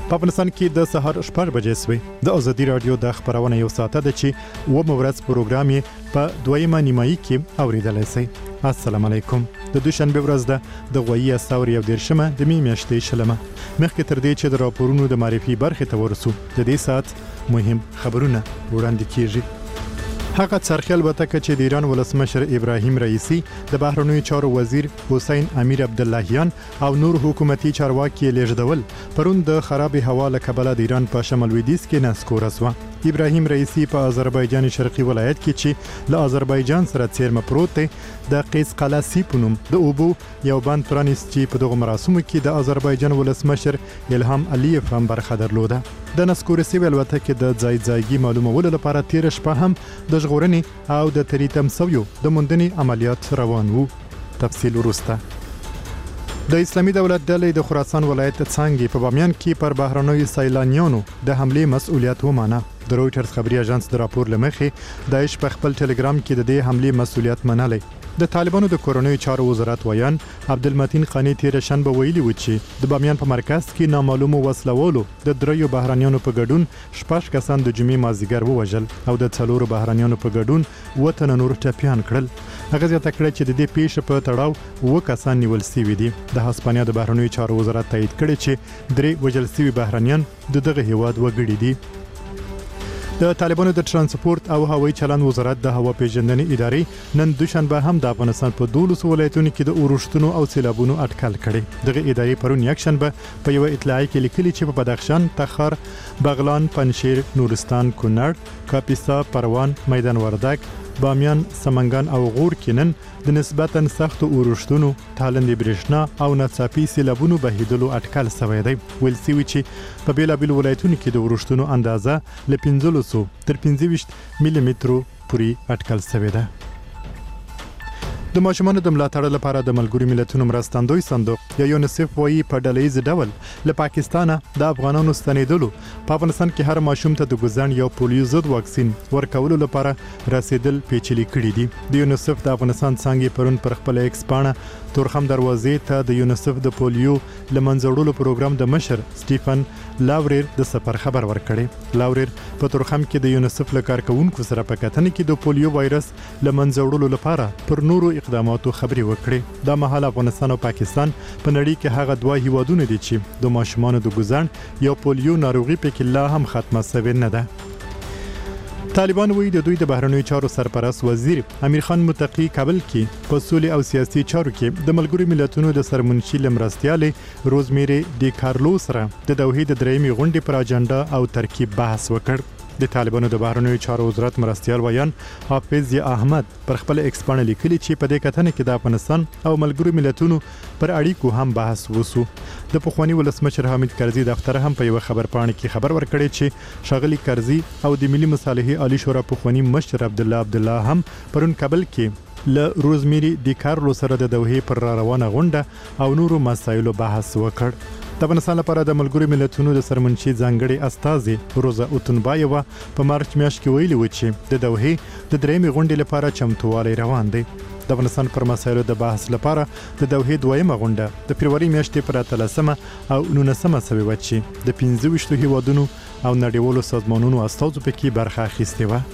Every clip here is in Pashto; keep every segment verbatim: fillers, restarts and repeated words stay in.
په افغانستان کې د سهار شپږ بجې سوې د ازادي رادیو د خبرونه یو ساعت ده چې و مورز پروګرام یې په دویمه نیمایي کې اوریدلای شئ. السلام علیکم. د دوشنبه ورځ ده د غوي استور یو دیرشمه د می میاشتې شلمه. مخکې تر دې چې د راپورونو د معرفي برخه ته ورسو د دې ساعت مهم خبرونه وړاندې کیږي. هغه څرخل وته چې د ایران ولسمشر ابراهیم رئیسی د بهرنیو چارو وزیر حسین امیر عبداللهیان او نور حکومتي چارواکي لیږدول پرون د خراب هوا له کبله د ایران په شمال لویدیځ کې نسکور شو. ابراهیم رئیسی په آذربایجان شرقي ولایت کې چې له آذربایجان سره څیرمه پروت دی د قیس قلعه سی په نوم د اوبو یو بند پرانیست چې په دغه مراسمو کې د آذربایجان ولسمشر الهام علیف هم برخه درلوده. د نسکور سیویل وته کې د ځای ځایګي معلومولو لپاره تیر شپه هم د ژغورنې او د تریتم سویو د موندنې عملیات روان وو. تفصیل وروسته. د اسلامي دولت ډلې د خراسان ولایت څنګه په بامیان کې پر بهرنیو سیلانیانو د حمله مسؤلیت ومانه. د رويټرز خبري اژانس د راپور لمخې داعش په خپل ټلګرام کې د دې حمله مسؤلیت منلې. د طالبانو د کورونی چارو وزارت ویان عبدالمتین خانی تیر شنبه ویلي و چې د بامیان په مرکز کې نامعلومو وسلوالو د دریو بهرانيانو په ګډون شپږ کسان د جمعې مازیګر ووژل او د څلورو بهرانيانو په ګډون وطن نور ټپيان کړل. هغه زیاته کړه چې د دې پیښې په تړاو و کسان نیول شوي دي. د هسپانیا د بهرنیو چارو وزارت تایید کړي چې درې وژل شوي بهرانيان د دغه هیواد وګړي دي. د طالبانو د ترانسپورت او هوایي چلند وزارت د هوا پیژندنې ادارې نن دوشنبه هم د افغانستان په دولسو ولایتونو کې د اورښتونو او سیلابونو اټکل کړي. دغه ادارې پرون یکشنبه په یو اطلاعیه کې لیکلي چې په بدخشان، تخار، بغلان، پنجشیر، نورستان، کونړ، کاپیسا، پروان، میدان وردګ، بامیان، سمنګان او غور کې نن د نسبتاً سختو اورښتونو، تالندې برېښنا او ناڅاپي سیلابونو بهیدلو اټکل شوی دی. ویل شوي چې په بیلابیلو ولایتونو کې د اورښتونو اندازه له پنځلسو تر پنځه ویشت ملي مترو پورې اټکل شوې ده. د ماشومانو د ملاتړ لپاره د ملګرو ملتونو مرستندوی صندوق یا یونیسف وایي په ډلهیز ډول له پاکستانه د افغانانو ستنېدلو په افغانستان کې هر ماشوم ته د ګوزن یا پولیو ضد واکسین ورکولو لپاره رسیدل پیچلي کړي دي. د یونیسف د افغانستان څنګه پرون پر خپل ایکس پاڼه تورخم دروازې ته د یونیسف د پولیو لمنځوړلو پروګرام د مشر سټیفن لاوریر د سفر خبر ورکړي. لاوریر په تورخم کې د یونیسف له کارکونکو سره په کتنه کې د پولیو وایرس لمنځوړلو لپاره پر نورو اقداماتو خبري وکړي. دا مهال افغانستان او پاکستان په نړۍ کې هغه دوه هیوادونه دي چې د ماشومانو د ګوزن یا پولیو ناروغي پکې لا هم ختمه شوې نه ده. طالبان وایي د دوی د بهرنیو چارو سرپرست وزیر امیر خان متقی کابل کې په سولې او سیاسي چارو کې د ملګرو ملتونو د سرمنشي لمرستیالې روزمیری ډي کارلو سره د دوحې د درېمې غونډې پر اجنډا او ترکیب بحث وکړ. د طالبانو د بهرنیو چارو وزارت مرستیال ویان حافظ احمد پر خپل ایکس پاڼه لیکلي چې په دې کتنه کې د افغانستان او ملګرو ملتونو پر اړیکو هم بحث وسو. د پخوانی ولسمشر حامد کرزي دفتر هم په یو خبر پاڼه کې خبر ورکړی چې شاغلي کرزي او د ملي مصالحې عالی شورا پخوانی مشر عبد الله عبد الله هم پرون کابل کې ل روزمیری ډي کارلو سره د دوحې پر روانه غونډه او نورو مسایلو بحث وکړ. د افغانستان لپاره د ملګرو ملتونو د سرمنشي ځانګړي استازي روزا اوتنبایوا په مارچ میاشت کې ویلي و چې د دوحې د درېمې غونډې لپاره چمتووالی روان دی. د افغانستان پر مسایلو د بحث لپاره د دوحې دویمه غونډه د فبروري میاشتې پر اتلسمه او نولسمه شوې وه چې د پنځه ویشتو هیوادونو او نړیوالو سازمانونو استازو پکې برخه اخیستې وه.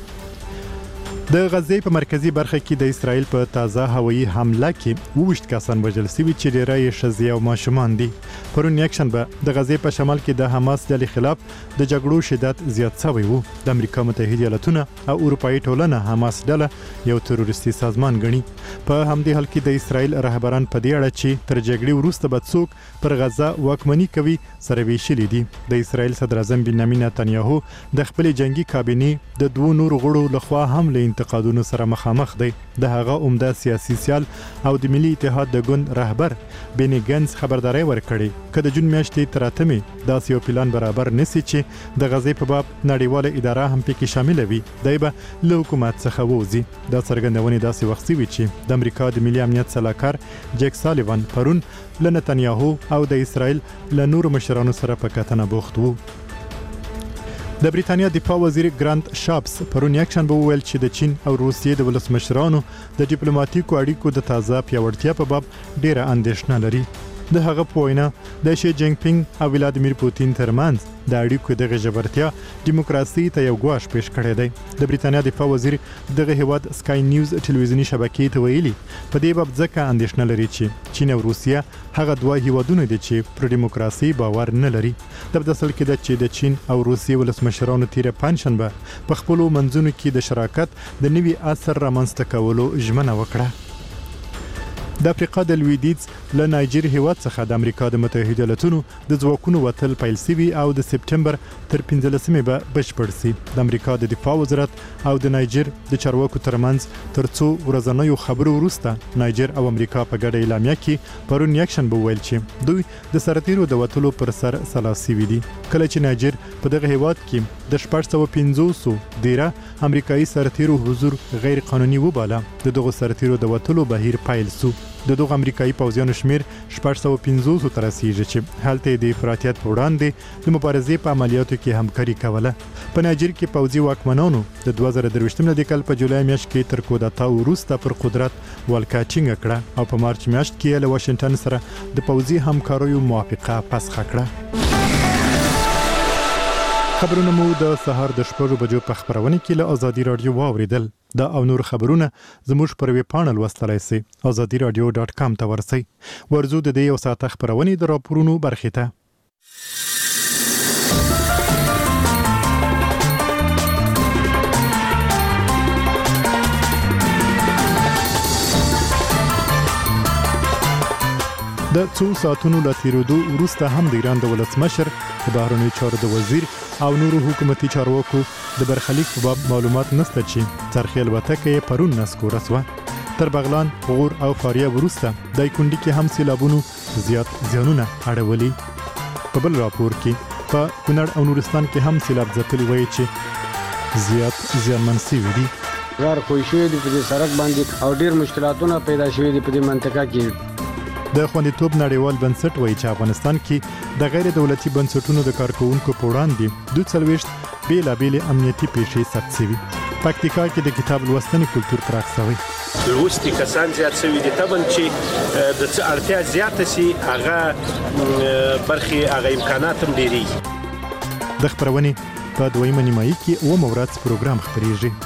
د غزې په مرکزی برخه کې د اسرائیل په تازه هوایي حمله کې وویشت کسان وژل شوي چې ډیری یې ښځې او ماشومان دي. پرون یکشنبه د غزې په شمال کې د حماس ډلې خلاف د جګړو شدت زیات شوی و. د امریکا متحده ایالاتونه او اروپایي ټولنه حماس ډله یو تروریستي سازمان ګڼي. په همدې حال کې د اسرائیل رهبران په دې اړه چې تر جګړې وروسته به څوک پر غزه واکمني کوي سره ویشلي دي. د اسرائیل صدر اعظم بنیامین نتنیاهو د خپل جنگي کابینې د دوه نورو غړو لخوا هم له انتقادونو سره مخامخ دی. د هغه عمده سیاسي سیال او د ملي اتحاد د ګوند رهبر بینی ګنز خبرداري ورکړي چې د جون میاشتې تر اتمې داسې یو پلان برابر نسی چې د غزې په باب نړیواله اداره هم پکې شامل وي. دی به له حکومت څخه ووځي. دا څرګندونې داسې وخت وي چې د امریکا د ملي امنیت سلاکار جیک سالیوان پرون له نتنیاهو او د اسرائیل له نورو مشرانو سره په کتنه بوخت وو. د بریتانیا دفاع وزیر ګرانت شاپس پرون یکشنبه وویل چې د چین او روسیې د ولسمشرانو د ډیپلوماټیکو اړیکو د تازه پیاوړتیا په باب ډیره اندېښنه لري. د هغه په وینا د شي جینګ پینګ او ولادیمیر پوتین ترمنځ د اړیکو د غژبرتیا دیموکراسي ته یو غواش پیش کړی دی. د بریتانیا دفاع وزیر دغه هیواد سکای نیوز ټلویزیونی شبکې ته ویلي په دې باب ځکه اندېښنه لري چې چین او روسیا هغه دوه هیوادونه دي چې پر دیموکراسي باور نه لري. د بدسل کې د چې د چین او روسیې ولسمشرانو تیر پنځشنبه په خپل منځونو کې د شراکت د نوي عصر رامنځته کولو ژمنه وکړه. د افریقا د لویدیځ له نایجر هیواد څخه د امریکا د متحده ایالاتونو د ځواکونو وتل پیل شوي او د سپټمبر تر پنځلسمې به بشپړ شي. د امریکا د دفاع وزارت او د نایجر د چارواکو ترمنځ تر څو ورځنیو خبرو وروسته نایجر او امریکا په ګډه اعلامیه کې پرون یکشنبه ویل چې دوی د سرتیرو د وتلو پر سر سلاسي وي دي. کله چې نایجر په دغه هیواد کې د شپږ سوه پنځوس ډیره امریکایي سرتیرو حضور غیر قانوني وباله، د دغه سرتیرو د وتلو بهیر پیل شو. د دغه امریکایي پوځیانو شمیر شپږ سوه پنځوس ته رسیږي چې هلته د افراطیت په وړاندې د مبارزې په عملیاتو کې همکاري کوله. په نایجر کې پوځي واکمنانو د دوه زره درویشتم کال په جولای میاشت کې تر کودتا وروسته پر قدرت ولکه ټینګه کړه او په مارچ میاشت کې له واشنگټن سره د پوځي همکاریو موافقه فسخ کړه. خبرونه مو د سهار د شپږو بجو په خبرونه کې له ازادي رادیو واوریدل. دا او نور خبرونه زموږ پر ویب پاڼل لوستلای شئ ازادي رادیو ډاټ کام ته ورسئ. ورزو د دې یو ساعت خبرونه د راپورونو برخې ته. د څو ساعتونو له تیرېدو وروسته هم د ایران د ولسمشر د بهرنیو چارو د وزیر او نورو حکومتي چارواکو د برخلیک په باب معلومات نشته چې څرخي الوتکه پرون نسکوره شوه. تر بغلان، غور او فاریاب وروسته د کونډي کې هم سیلابونو زیات زیانونه اړولي. په بل راپور کې په کونړ او نورستان کې هم سیلاب ځپلي وایي چې زیات زیانمن شوي دي. غار خوشي دي په دې سړک باندې او ډیر مشکلاتونه پیدا شوي دي په دې منطقه کې. د خوندیتوب نړیوال بنسټ وایي چې افغانستان کې د غیر دولتي بنسټونو د کارکونکو په وړاندې دوه څلوېښت بیلابېلې امنیتي پیښې ثبت شوي. پکتیکا کې د کتاب لوستنې کلتور پراخ شوی. لوستي کسان زیات شوي دي. طبعا چې د څه اړتیا زیاته شي هغه برخې هغه امکانات هم ډېرېږي. د خپرونې په دویمه نیمایي کې اوومه ورځ پروګرام خپرېږي.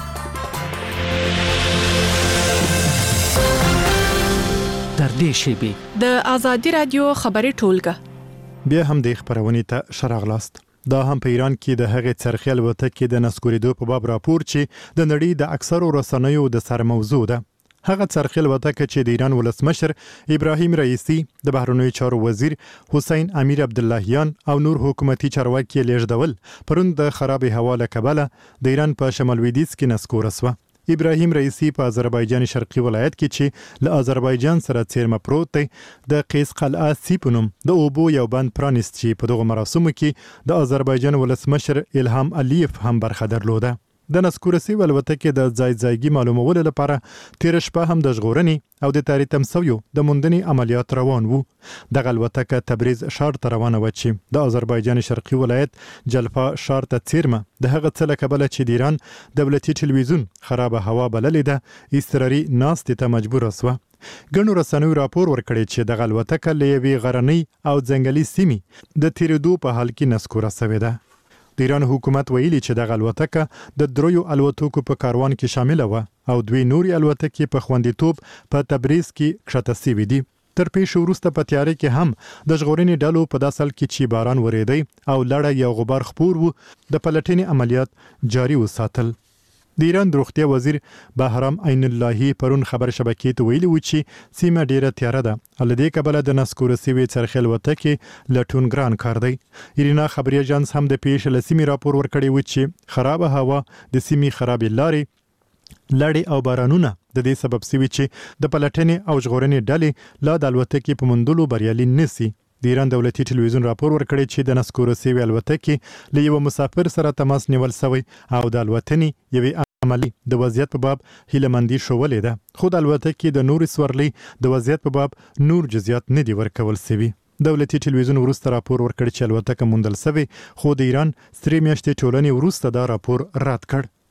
تر دې شیبې د ازادي رادیو خبرې ټولګه بیا هم د خبرونې ته شراغلاست. دا هم په ایران کې د هغې څرخي الوتکې د نسکورېدو په باب راپور چې د نړۍ د اکثرو رسنیو د سر موضوع ده. هغه څرخي الوتکه چې د ایران ولسمشر ابراهیم رئیسی، د بهرنیو چارو وزیر حسین امیر عبداللهیان او نور حکومتي چارواکي لیږدول پرون د خراب هوا له کبله د ایران په شمال لویدیځ کې نسکوره شوه. ابراهیم رئیسی په آذربایجان شرقي ولایت کې چې له آذربایجان سره څیرمه پروت دی د قیس قلعه سی په نوم د اوبو یو بند پرانیست چې په دغه مراسمو کې د آذربایجان ولسمشر الهام الیف هم برخه درلوده. د نسکوره شوې الوتکې د ځای ځایګي معلومولو لپاره تېره شپه هم د ژغورنې او د تاریتم شویو د موندنې عملیات روان وو. دغه الوتکه تبریز ښار ته روانه وه چې د آذربایجان شرقي ولایت جلفا ښار ته څیرمه د هغه څه له کبله چې د ایران دولتي ټلویزیون خرابه هوا بللې ده اضطراري ناستې ته مجبوره شوه. ګڼو رسنیو راپور ورکړی چې دغه الوتکه له یوې غرنۍ او ځنګلي سیمې د تېرېدو په حال کې نسکوره شوې ده. د ایران حکومت ویلي چې دغه الوتکه د دریو الوتکو په کاروان کې شامله وه او دوی نورې الوتکې په خوندیتوب په تبریز کې کښته شوي دي. تر پیښې وروسته په تیاره کې هم د ژغورنې ډلو په داسې حال کې چې باران ورېدی او لړه یا غبار خپور وو د پلټنې عملیات جاري وساتل. د ایران د روغتیا وزیر بهرام عین اللهی پرون خبر شبکې ته ویلي و چې سیمه ډیره تیاره ده. له دې کبله د نسکوره شوې څرخي الوتکې لټون ګران کار دی. ایرینا خبري اژانس هم د پیښې له سیمې راپور ورکړی و چې خرابه هوا د سیمې خرابې لارې لړې او بارانونه د دې سبب شوي چې د پلټنې او ژغورنې ډلې لا د الوتکې په موندلو بریالي نشي. د ایران دولتي ټلویزیون راپور ورکړی چې د نسکوره شوې الوتکې له یو مسافر سره تماس نیول شوی او د الوتنې یوې عملی د وضعیت په باب هیلهمندي شولې ده، خو د الوتکې د نورې سورلۍ د وضعیت په باب نور جزئیات نه دي ورکول شوي. دولتي ټلویزیون وروسته راپور ورکړ چې الوتکه موندل شوې، خو د ایران سترې میاشتې ټولنې وروسته دا راپور رد کړ.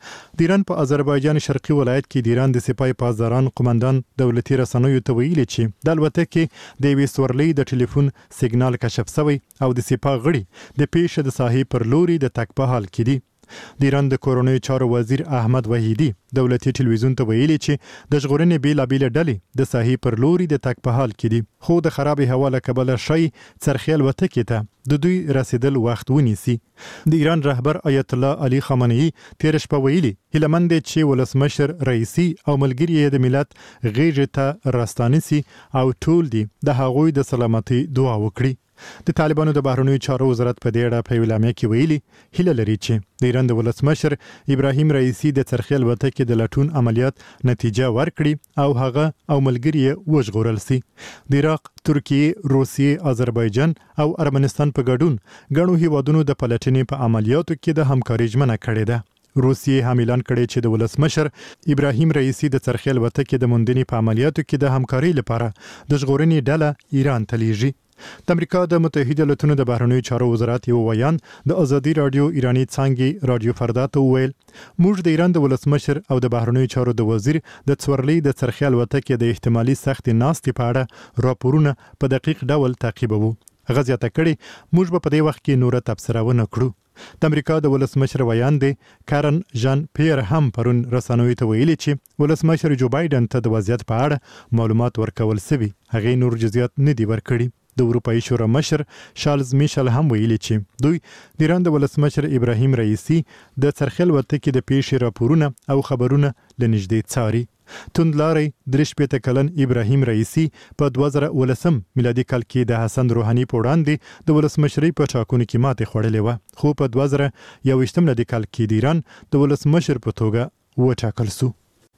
د ایران په آذربایجان شرقي ولایت کې د ایران د سپاه پاسداران قومندان دولتي رسنیو ته ویلي چې د الوتکې د یوې سورلۍ د ټلیفون سیګنال کشف شوی او د سپاه غړي د پیښې د ساحې پر لوري د تګ په حال کې دي. د ایران د کورنیو چارو وزیر احمد وحیدی دولتي ټلویزیون ته ویلي چې د ژغورنې بیلابېلې ډلې د ساحې پر لوري د تګ په حال کې دي، خو د خرابې هوا له کبله شی څرخي الوتکې ته د دوی رسیدل وخت ونیسي. د ایران رهبر آیت الله علي خامنه‌ای تیر شپه ویلي هیلمند دی چې ولسمشر رئیسي او ملګري یې د ملت غېږې ته راستانسي او ټول دي د هغوی د سلامتۍ دعا وکړي. د طالبانو د بهرنیو چارو وزارت په دې اړه په اعلامیه کې ویلي هیله لري چې د ایران د ولسمشر ابراهیم رئیسي د څرخي الوتکې د لټون عملیات نتیجه ورکړي او هغه او ملګري یې وژغورل سي. د عراق، ترکیه، روسیې، آذربایجان او ارمنستان په ګډون ګڼو هیوادونو د پلټنې په عملیاتو کې د همکارۍ ژمنه کړې ده. روسیې هم اعلان کړی چې د ولسمشر ابراهیم رئیسي د څرخي الوتکې د موندنې په عملیاتو کې د همکارۍ لپاره د ژغورنې ډله ایران ته لیږي. د امریکا د متحده ایالاتونو د بهرنیو چارو وزارت یو ویان د ازادي رادیو ایرانی څانګې رادیو فردا ته وویل موږ د ایران د ولسمشر او د بهرنیو چارو د وزیر د څورلۍ د څرخي الوتکې د احتمالي سختې ناستې په اړه راپورونه په دقیق ډول تعقیبوو. هغه زیاته کړې موږ به په دې وخت کې نوره تبصره ونه کړو. د امریکا د ولسمشر ویان دی کارن جان پیر هم پرون رسنیو ته ویلي چې ولسمشر جو بایدن ته د وضعیت په اړه معلومات ورکول سوي، هغه نور جزئیات نه دي ورکړي. د اروپایي شورا مشر شارلز میشل هم ویلي چې دوی د ایران د ولسمشر ابراهیم رئیسي د څرخي الوتکې د پیښې راپورونه او خبرونه له نږدې څاري. توندلاري درې شپېته کلن ابراهیم رئیسي په دوه زره ولسم میلادي کال کې د حسن روحاني په وړاندې د ولسمشرۍ په ټاکنو کې ماتې خوړلې وه، خو په دوه زره یوویشتم میلادي کال کې د ایران د ولسمشر په توګه وټاکل سو.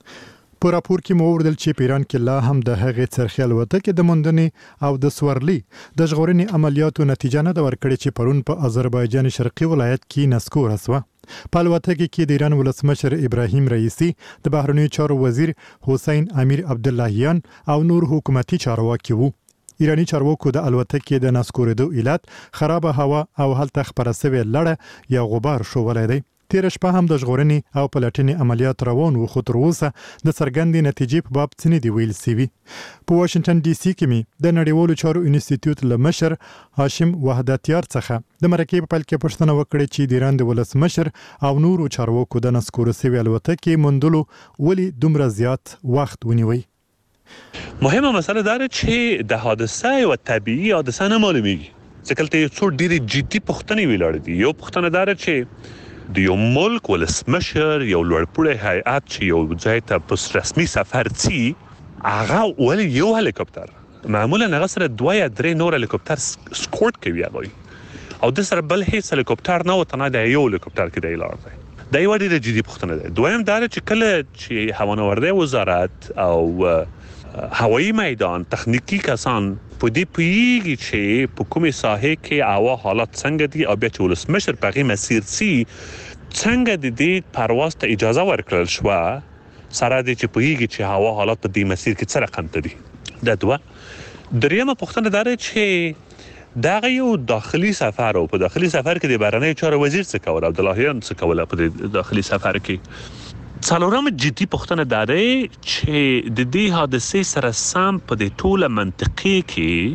په راپور کې مو وردل چې په ایران کې لا هم د هغې څرخي الوتکې د موندنې او د سورلۍ د ژغورنې عملیاتو نتیجه نه ده ورکړې چې پرون په آذربایجان شرقي ولایت کې نسکوره سوه. په الوتکې کې د ایران ولسمشر ابراهیم رئیسي، د بهرنیو چارو وزیر حسین امیر عبداللهیان او نور حکومتي چارواکي وو. ایرانی چارواکو د الوتکې د نسکورېدو علت خرابه هوا او هلته خپره سوې لړه یا غبار شولی دی. تیر شپه هم د ژغورنې او پلټنې عملیات روان وو، خو تر اوسه د څرګندې نتیجې په باب څه نه دي ویل سوي. په واشنګټن ډي سي کې مې د نړیوالو چارو انسټیټیوټ له مشر هاشم وحدتیار څخه د مرکې په پیل کې پوښتنه وکړې چې د ایران د ولسمشر او نورو چارواکو د نسکوره سوي الوتکې موندلو ولې دومره زیات وخت ونیوی. مهمه مسئله داره چې د حادثه او طبیعي حادثه نه معلومیږي، ځکه ته یو څو ډېرې جدي پوښتنې ولاړې دي. یو پوښتنه داره چې د یو ملک ولسمشر یو لوړپوړی هیئت چې یو ځای ته په رسمي سفر ځي، هغه ولې یو هلیکوپتر معمولا هغه سره دوه یا درې نور هلیکوپتر سکورټ کوي هغوی، او د سره بل هیڅ هلیکوپتر نه و، تنها د یو هلیکوپتر کې دی لاړ دی. دا یوه ډېره جدي پوښتنه ده. دویم دا ده چې کله چې هوانوردی وزارت او هوایي میدان تخنیکی کسان په دې پوهیږي چې په کومې ساحې کې هوا حالات څنګه دي او بیا چې ولسمشر په هغې مسیر ځي څنګه د دې پرواز ته اجازه ورکړل شوه، سره دې چې پوهیږي چې هوا حالات په دې مسیر کې څه رقم ته دي. دا دوه. دریمه پوښتنه دا ده چې دغه یو داخلي سفر او په داخلي سفر کې د بهرنیو چارو وزیر څه کول، عبداللهیان څه کوله په دې داخلي سفر کې. څلورم جدي پوښتنه دا ده چې د دې حادثې سره سم په دې ټوله منطقې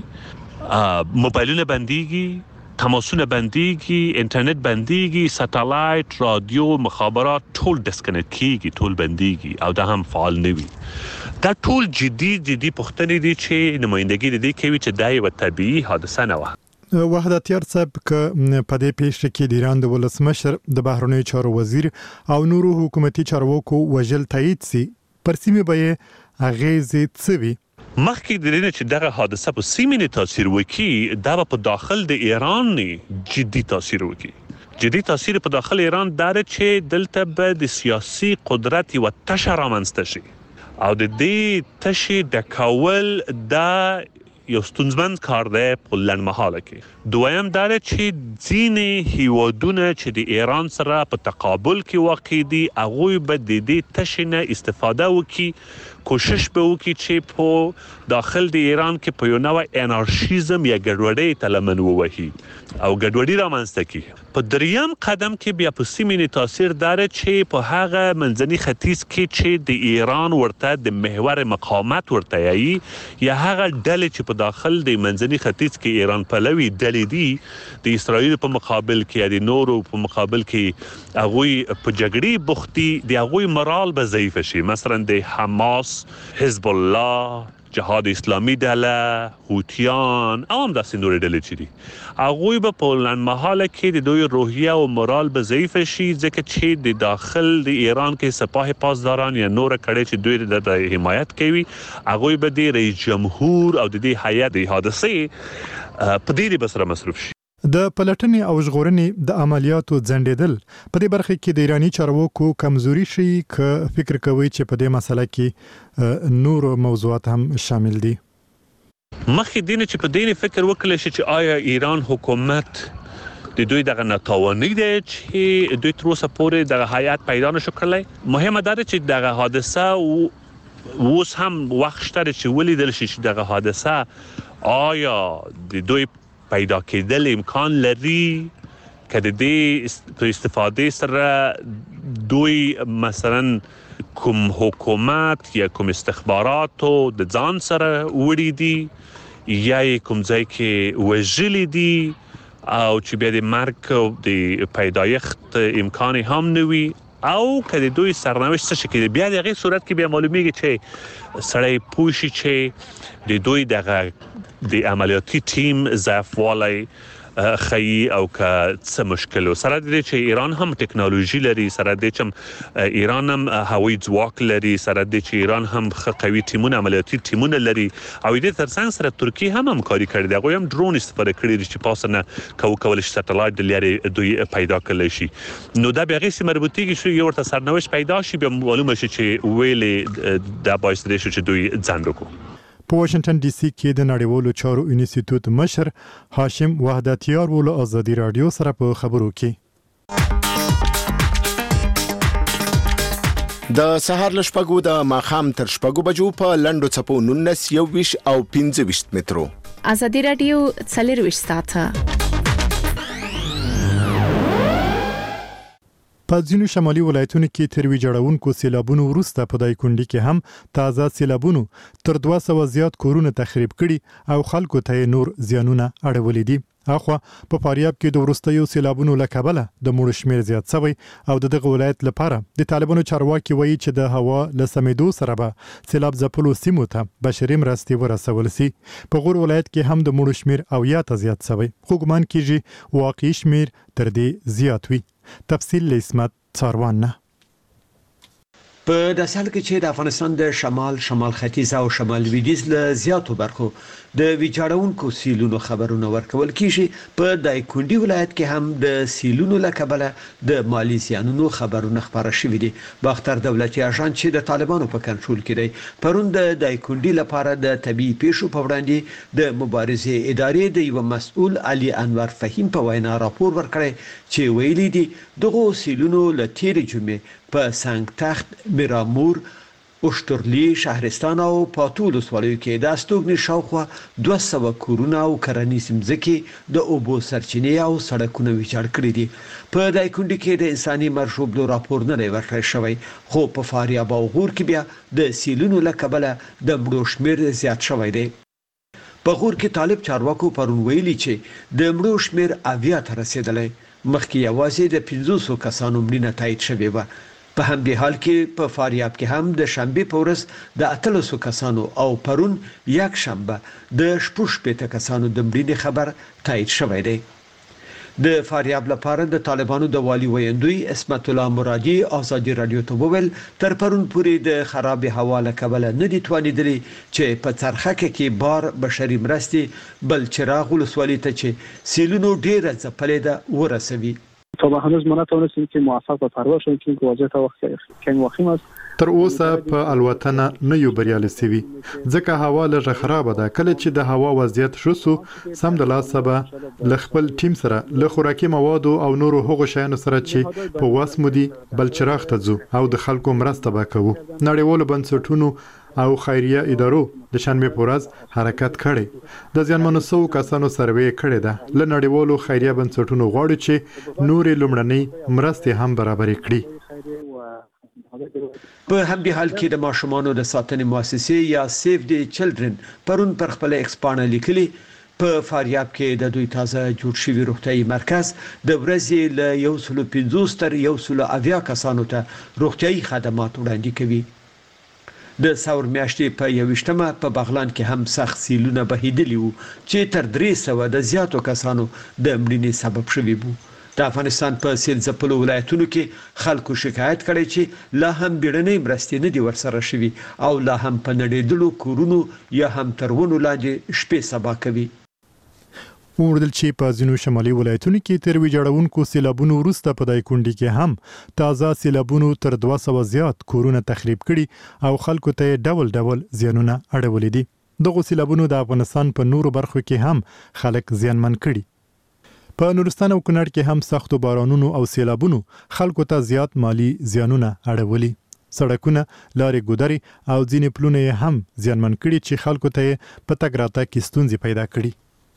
کې موبایلونه بندیږي، تماسونه بندیږي، انټرنیټ بندیږي، ساتلایت، رادیو، مخابرات ټول ډسکنیکټ کیږي، ټول بندیږي او دا هم فعال نه وي. دا ټول جدي جدي پوښتنې دي چې نمایندګي د دې کوي چې دا یوه طبیعي حادثه نه وه. وحدتیار صاحب که په دې پیښه کې د ایران د ولسمشر، د بهرنیو چارو وزیر او نورو حکومتي چارواکو وژل تایید سي، پر سیمې به یې اغیزې څه وي؟ مخکې د دې نه چې دغه حادثه په سیمې نه تاثیر وکړي، دا به په داخل د ایران نه جدي تاثیر وکړي. جدي تاثیر په داخل ایران دا ده چې دلته به د سیاسي قدرت یوه تشه رامنځته شي او د دې تشې ډکول دا یو ستونزمن کار دی په لنډمهاله کې. دویم دا ده چې ځینې هیوادونه چې د ایران سره په تقابل کې واقع دي، هغوی به د دې تشې نه استفاده وکړي کوشش به وکړي چې په داخل د ایران کې په یو نوع انارشیزم یا ګډوډۍ ته لمن ووهي او ګډوډي رامنځته کړي. په دریم قدم کې بیا په سیمې تاثیر داره چې په هغه منځني ختیځ کې چې د ایران ورته د محور مقاومت ورته یایي یا هغه ډلې چې په داخل د منځني ختیځ کې ایران پلوي ډلې دي د اسرائیل په مقابل کې یا د نورو په مقابل کې هغه په جګړې بوختي د هغه مرال به ضعیف شي. مثلا د حماس، حزب الله، جهاد اسلامی ډله، حوتیان او هم داسې نورې ډلې چې دي هغوی به په لنډمهاله کې د دوی روحیه او مرال به ضعیف شي ځکه چې د داخل د ایران کې سپاه پاسداران یا نور کړي چې دوی د حمایت کوي هغوی به د رئیس جمهور او د دې هیئت د حادثې په دې به سره مصروف شي. د پلټنې او ژغورنې د عملیاتو ځنډېدل په دې برخه کې د ایرانی چارواکو کمزوري شي که فکر کوي چې په دې مسله کې نور موضوعات هم شامل دي؟ مخکې دینه چې په دې فکر وکړل شي چې آیا ایران حکومت د دوی دغه ناتواني دی چې دوی تر اوسه پورې دغه هیئت پیدا نشو کړلی. مهمه ده چې دغه حادثه اوس هم وخت شته چې ولیدل شي چې دغه حادثه آیا د دوی پیدا کېدل امکان لري که د دې په استفاده سره دوی مثلا کوم حکومت یا کوم استخباراتو د ځان سره وړي دي یا کوم ځای کې وژلي دي او چې بیا د مرګ د پیدایښت امکان هم نه وي او که د دوی سرنوشت څه شي کې بیا د هغې صورت کې بیا معلومیږي چې سړی پوه شي چې د دوی دغه د عملیاتي ټیم ضعفوالی خی او که څه مشکل سره د چې ایران هم ټکنالوژي لري سره د چې ایران هم هوایي ځواک لري سره د چې ایران هم قوي ټیمونه عملیاتي ټیمونه لري او د ترڅنګ سره ترکیه هم همکاري کړې ده. هغوی هم ډرون استفاده کړي چې پاسه نه کو کول شي سټلایټ د لارې دوی پیدا کړلی شي. نو دا بیا غیسي مربوطیږي چې یو ورته سرنوشت پیدا شي بیا معلومه شي چې ویلې دا باعث دی چې دوی ځنډ وکړي. په واشنگټن ډي سي کې د نړیوالو چارو انسټیټیوټ مشر هاشم وحدتیار ول ازادي رادیو سره په خبرو کې د سهار لشپګو د ماخام تر شپګو بجو په لندو چپو نونس یو ویش او پنځه ویش مترو ازادي رادیو څلور ویش ساعته په ځینو شمالي ولایتونو کې تر ویجاړونکو سیلابونو وروسته په دایکنډي کې هم تازه سیلابونو تر دوه سوه زیات کورونه تخریب کړي او خلکو ته نور زیانونه اړولې دي. اخوا په فاریاب کې د وروستیو سیلابونو له کبله د مړو شمېر زیات شوی او د دغه ولایت لپاره د طالبانو چارواکي وایي چې د هوا له سمېدو سره به سیلاب ځپلو سیمو ته بشري مرستې ورسول سي. په غور ولایت کې هم د مړو شمېر اویا ته زیات شوی خو ګمان کېږي واقعي شمېر تر دې زیات وي. تفصیل لسمت څاروان نه په داسې حال کې چې د افغانستان د شمال شمال ختیځ او شمال لویدیځ له زیاتو برخو د ویجاړونکو سیلونو خبرونه ورکول کیږي. په دایکنډي ولایت کې هم د سیلونو له کبله د مالی زیانونو خبرونه خبره شوې دي. باختر دولتي اژانس چې د طالبانو په کنټرول کې دی پرون د دایکنډي لپاره د طبيعي پیښو په وړاندې د مبارزې ادارې د یو مسؤل علي انور فهیم په وینا راپور ورکړی چې ویلي دي دغه سیلونو له تیرې جمعې په سنگ تخت، میرامور، اوشترلی، شهرستان او پاتول ولسوالیو کې د استوګنې شاوخوا دوه سوه کورونه او کرنیز ځمکې د اوبو سرچینې او سړکونه ویجاړ کړي دي. په دایکنډي کې د انساني مرشوبلو راپور نه دی ورکړی شوی خو په فاریاب او غور کې بیا د سیلونو له کبله د مړو شمېر زیات شوی دی. په غور کې طالب چارواکو پرون ویلي چې د مړو شمېر اویا ته رسیدلی مخکې یوازې د پنځوسو کسانو مړینه تایید شوې وه. په همدې حال کې په فاریاب کې هم د شنبه په ورځ د اتلسو کسانو او پرون یک شنبه د شپږ شپېته کسانو د مړینې خبر تایید شوی دی. د فاریاب لپاره د طالبانو د والی ویندوی اسمت الله مرادی ازادي رادیو ته وویل تر پرون پورې د خراب هوا له کبله نه دي توانیدلی چې په څرخکه کې بار بشري مرستې بل چراغ ولسوالۍ ته چې سیلونو ډیره ځپلې ده ورسوي. تا به هنوز ما نتوانستیم که موفق به پرواز شویم که واجه تا وقت که واخیم است. تر اوسه په الوتنه نه یو بریالي سوي ځکه هوا لږه خرابه ده. کله چې د هوا وضعیت ښه سو سم د لاسه به له خپل ټیم سره له خوراکي موادو او نورو هغو شیانو سره چې په واس مو دي بل چراغ ته ځو او د خلکو مرسته به کوو. نړیوالو بنسټونو او خیریه ادارو د شنبه په ورځ حرکت کړی د زیانمنو سو کسانو سروې کړی ده ل نړیوالو خیریه بنسټونو غواړي چې نورې لومړنۍ مرستې هم برابرې کړي. په همدې حال کې د ماشومانو د ساتنې مؤسسې یا سیف دی چلډرن پرون پر خپل ایکسپانه لیکلي په فاریاب کې د دوی تازه جوړ شوی روغتیايي مرکز د ورځې له یو سل پنځوس تر یو سل اویا کسانو ته روغتیايي خدمات وړاندې کوي. د ثور میاشتې په یوشتمه په بغلان کې هم سخت سیلونه بهیدلی وو چې تر درې سوه د زیاتو کسانو د مړینې سبب شوی وو. د افغانستان په سیل ځپلو ولایتونو کې خلکو شکایت کړی چې لا هم بیړنۍ مرستې نه دي ورسره شوي او لا هم په نړېدلو کورونو یا هم تر ونو لاندې شپې سبا کوي. وموندل چې په ځینو شمالي ولایتونو کې تر ویجاړونکو سیلابونو وروسته په دایکنډي کې هم تازه سیلابونو تر دوه سوه زیات کورونه تخریب کړي او خلکو ته ډول ډول زیانونه اړولي دي. دغه سیلابونو د افغانستان په نورو برخو کې هم خلک زیانمن کړي. په نورستان او کونړ کې هم سختو بارانونو او سیلابونو خلکو ته زیات مالی زیانونه اړولي. سړکونه، لارې ګودري او ځینې پلونه هم زیانمن کړي چې خلکو ته په تګ راتګ کې ستونزې پیدا کړي.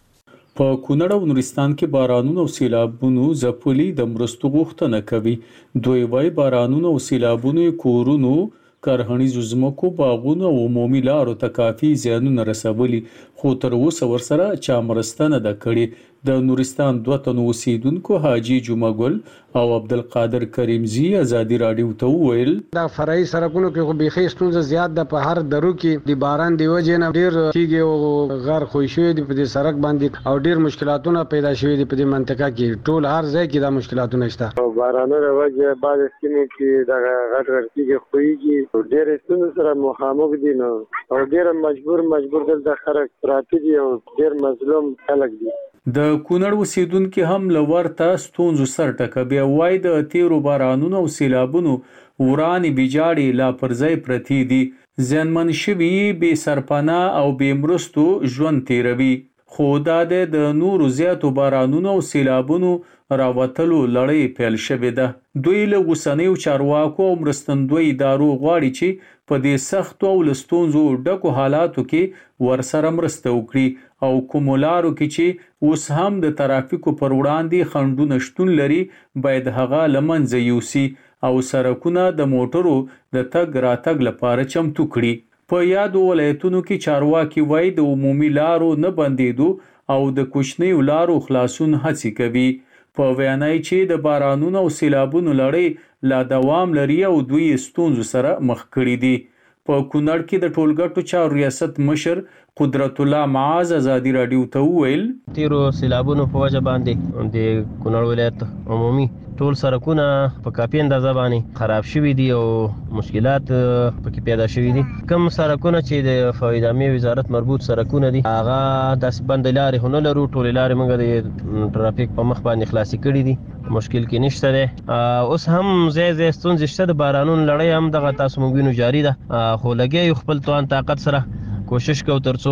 په کونړ او نورستان کې بارانونو او سیلابونو ځپلي د مرستو غوښتنه کوي. دوی وايي بارانونو او سیلابونو کورونو، کرهنیزو ځمکو، باغونو او عمومي لارو ته کافي زیانونه رسولي، خو تر اوسه ورسره چا مرسته نه ده کړې. د نورستان دوه تنو اوسیدونکو حاجی جمعه ګل او عبدالقادر کریمزی ازادي راډیو ته وویل دا فرعي سړکونو کې خو بيخي ستونزه زیات ده. په هر درو کې د باران دی وجه نه ډیر کیږي او غر خوښ شوی دی په دې سړک باندې او ډیر مشکلاتونه پیدا شوي دي په دې منطقه کې. ټول هر ځای کې دا مشکلاتونه شته. بارانونو وجه بعض سیمې کې دا غټ غټ کیږي خوېږي ډیر ستونزې سره مخامخ دي نو او ډیر مجبور مجبور دلته خلک پراته دي او ډیر مظلوم خلک دي. د کونړ اوسیدونکو هم لورته ستونزو سر ټکوي. وای د تیرو بارانونو او سیلابونو ورانې بيجاړې لا پر ځای پرتی دي. زیانمن شوي بې سرپناه او بې مرستو ژوند تیروي. خو دا د نورو زیاتو بارانونو او سیلابونو راوتلو لړۍ پیل شوې ده. دوی له اوسنیو چارواکو او مرستندوی ادارو غواړي چې په دې سختو او له ستونزو ډکو حالاتو کې ورسره مرسته وکړي او کومو لارو کې چې اوس هم د ترافیکو پر وړاندې خنډونه شتون لري باید هغه له منځه یوسي او سړکونه د موټرو د تګ راتګ لپاره چمتو کړي. په یادو ولایتونو کې چارواکي وایي د عمومي لارو نه بندېدو او د کوچنیو لارو خلاصون هڅې کوي. په ویانای چې د بارانونو او سیلابونو لړۍ لا دوام لري او دوی ستونزو سره مخ کړي دي. په کونړ کې د ټولګټو چارو ریاست مشر قدرت الله معاذ ازادي راډیو ته وویل تیرو سیلابونو په وجه باندې د کونړ ولایت عمومي ټول سړکونه په کافي اندازه باندې خراب شوي دي او مشکلات پکې پیدا شوي دي. کوم سړکونه چې د فوایدامي وزارت مربوط سړکونه دي هغه داسې بند لارې خو نه لرو. ټولې لارې موږ د ټرافیک په مخ باندې خلاصې کړي دي. مشکل کې نشته دی. اوس هم ځای ځای ستونزې شته. د بارانونو لړۍ هم دغه تاسو موږ وینو جاري ده خو لګیا یو خپل توان طاقت سره کوشش کوو ترڅو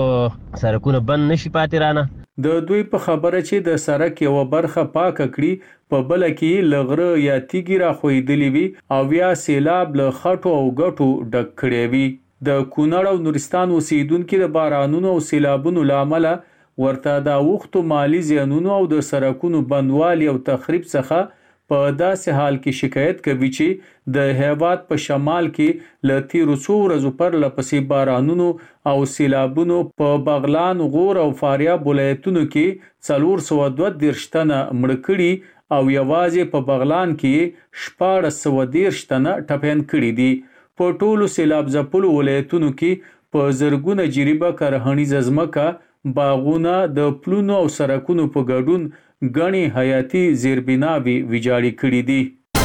سړکونه بند نشي پاتې رانه. د دوی په خبره چې د سړک یو برخه پاکه کړي په بل کې لغره یا تیګي را خویدلی وي او یا سیلاب له خټو او ګټو ډک کړي وي. د کونړ او نورستان اوسیدونکو د بارانونو او سیلابونو لامل ورته د وختو مالی زیانونو او د سړکونو بندوالي او تخریب څخه په داسې حال کې شکایت کوي چې د هیواد په شمال کې له تیرو څو ورځو پر لپسې بارانونو او سیلابونو په بغلان، غور او فاریاب ولایتونو کې څلور سوه دوه دېرش تنه مړه کړي او یوازې په بغلان کې شپاړس سوه دېرش تنه ټپیان کړي دي. په ټولو سیلاب ځپلو ولایتونو کې په زرګونه جریبه کرهنیزه ځمکه، باغونه، د پلونو او سړکونو په ګډون غني حیاتي زیربناوي ویجاړې کړې دي.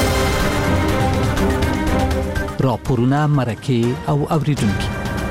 راپورونه مرکه او اوریدونکو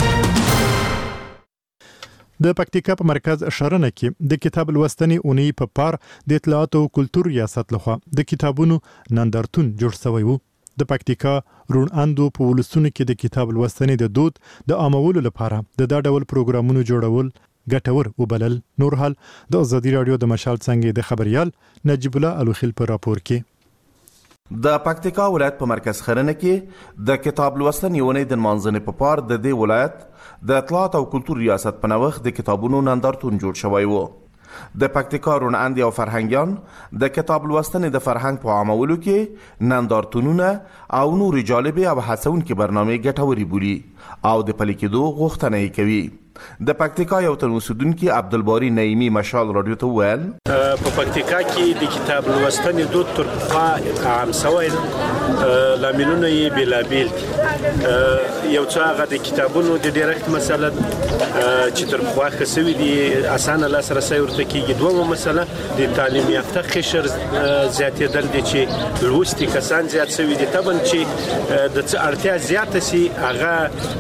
د پکتیکا په مرکز شرنه کې د کتاب لوستنې اونۍ په پار د اطلاعات او کلتور ریاست لخوا د کتابونو نندارتون جوړ شوی وو. د پکتیکا رون اندو په ولسونو کې د کتاب لوستنې د دود د عامولو لپاره د دا ډول پروګرامونو جوړول ګټور وبلل. نور حال د ازادي راډیو د مشال څنګه د خبريال نجیب الله الوخیل په راپور کې د پکتیکا ولایت په مرکز خرنه کې د کتاب لوستنې یونې د منځنې په پار د دې ولایت د اطلاعات او کلتور ریاست په نوښت د کتابونو نندارتون جوړ شوی و. د پکتیکا روناندې او فرهنګیان د کتاب لوستنې د فرهنګ په عامولو کې نندارتونونه او نورې جالبې او هڅونکې برنامې ګټورې بولي او د پلي کېدو غوښتنه یې کوي. د پکتیکا یو تن اوسیدونکي عبدالباری نعیمي مشال رادیو ته وویل په پکتیکا کې د کتاب لوستنې دود تر پخوا عام شوی لاملونه یې بېلابېل دي. یو څه هغه د کتابونو د ډیرکټ مسله چې تر پخوا ښه سوي دي اسانه لاسرسی ورته کېږي. دویمه مسله د تعلیم یافته قشر زیاتېدل دي چې لوستي کسان زیات سوي دي. طبعا چې د څه اړتیا زیاته سي هغه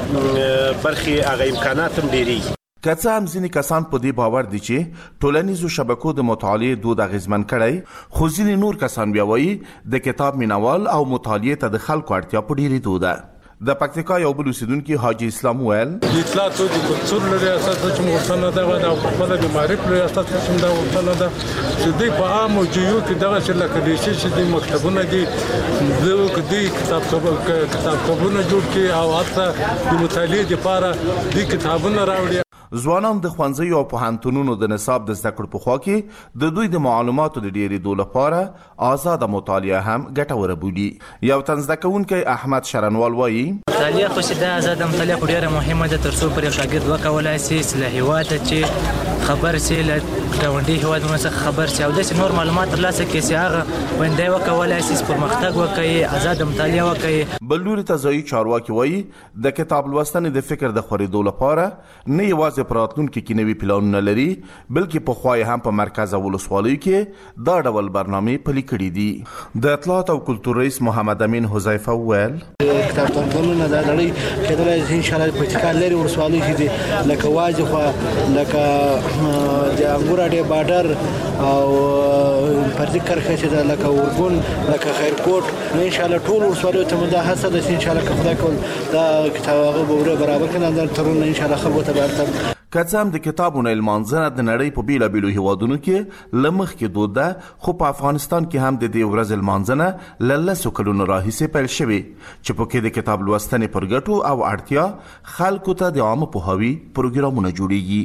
برخې هغه امکانات هم ډېر. که څه هم ځینې کسان په دې باور دي چې ټولنیزو شبکو د مطالعې دود اغیزمن کړی، خو ځینې نور کسان بیا وایي د کتاب مینوال او مطالعې ته د خلکو اړتیا په ډېرېدو ده. د پکتیکا یو بل اوسیدونکي حاجي اسلام ویل د اطلاعاتو د کلتور لري اساس چې موږ دا د خپل د معرفت لري اساس چې دا ورته ده چې د په عام جیو کې دغه چې لکه د شي د مکتبونه دي د کدي کتاب کتابونه جوړ کړي او حتی د مطالعې لپاره د کتابونه راوړي. ځوانان د ښوونځیو او پوهنتونونو د نصاب د زده کړو په خوا کې د دوی د معلوماتو د ډېرېدو لپاره آزاده مطالعه هم ګټوره بولي. یو تن زده کوونکی احمد شرنوال وایي مطالعه خو چې دا آزاده مطالعه خو ډېره مهمه ده تر څو پر یو شاګرد وکولای شي له هېواده چې خبر شي له ګاونډي هېوادونو څخه خبر شي او داسې نور معلومات ترلاسه کړي چې هغه ویندی وکولای شي پرمختګ وکړي آزاده مطالعه وکړي. بل لوري ته ځایي چارواکي وایي د کتاب لوستنې د فکر د خورېدو لپاره نه یوازې په راتلونکي کې نوي پلانونه لري بلکې پخوا یې هم په مرکز او ولسوالیو کې دا ډول برنامې پلي کړي دي. د اطلاعات او کلتور رئیس محمد امین حذیفه وویل کتابتونونه د نړۍ کېدلای شي انشاءالله په پکتیکا لرې ولسوالۍ کې دي لکه واجې خوا لکه د انګور اډې باډر او پردي کرښه چې ده لکه اورګون لکه خیرکوټ نو انشاءالله ټول ولسوالیو ته مو دا هڅه ده چې انشاءالله که خدای کول دا کتاب هغه به برابر کړي نندارتونونه انشاءالله خلکو ته به ارتب. که څه هم د کتابونو لمانځنه د نړۍ په بیلابیلو هیوادونو کې له مخکې دود ده خو په افغانستان کې هم د دې ورځې لمانځنه له لسو کلونو راهیسې پیل شوې چې پکې د کتاب لوستنې پر ګټو او اړتیا خلکو ته د عامه پوهاوي پروګرامونه جوړیږي.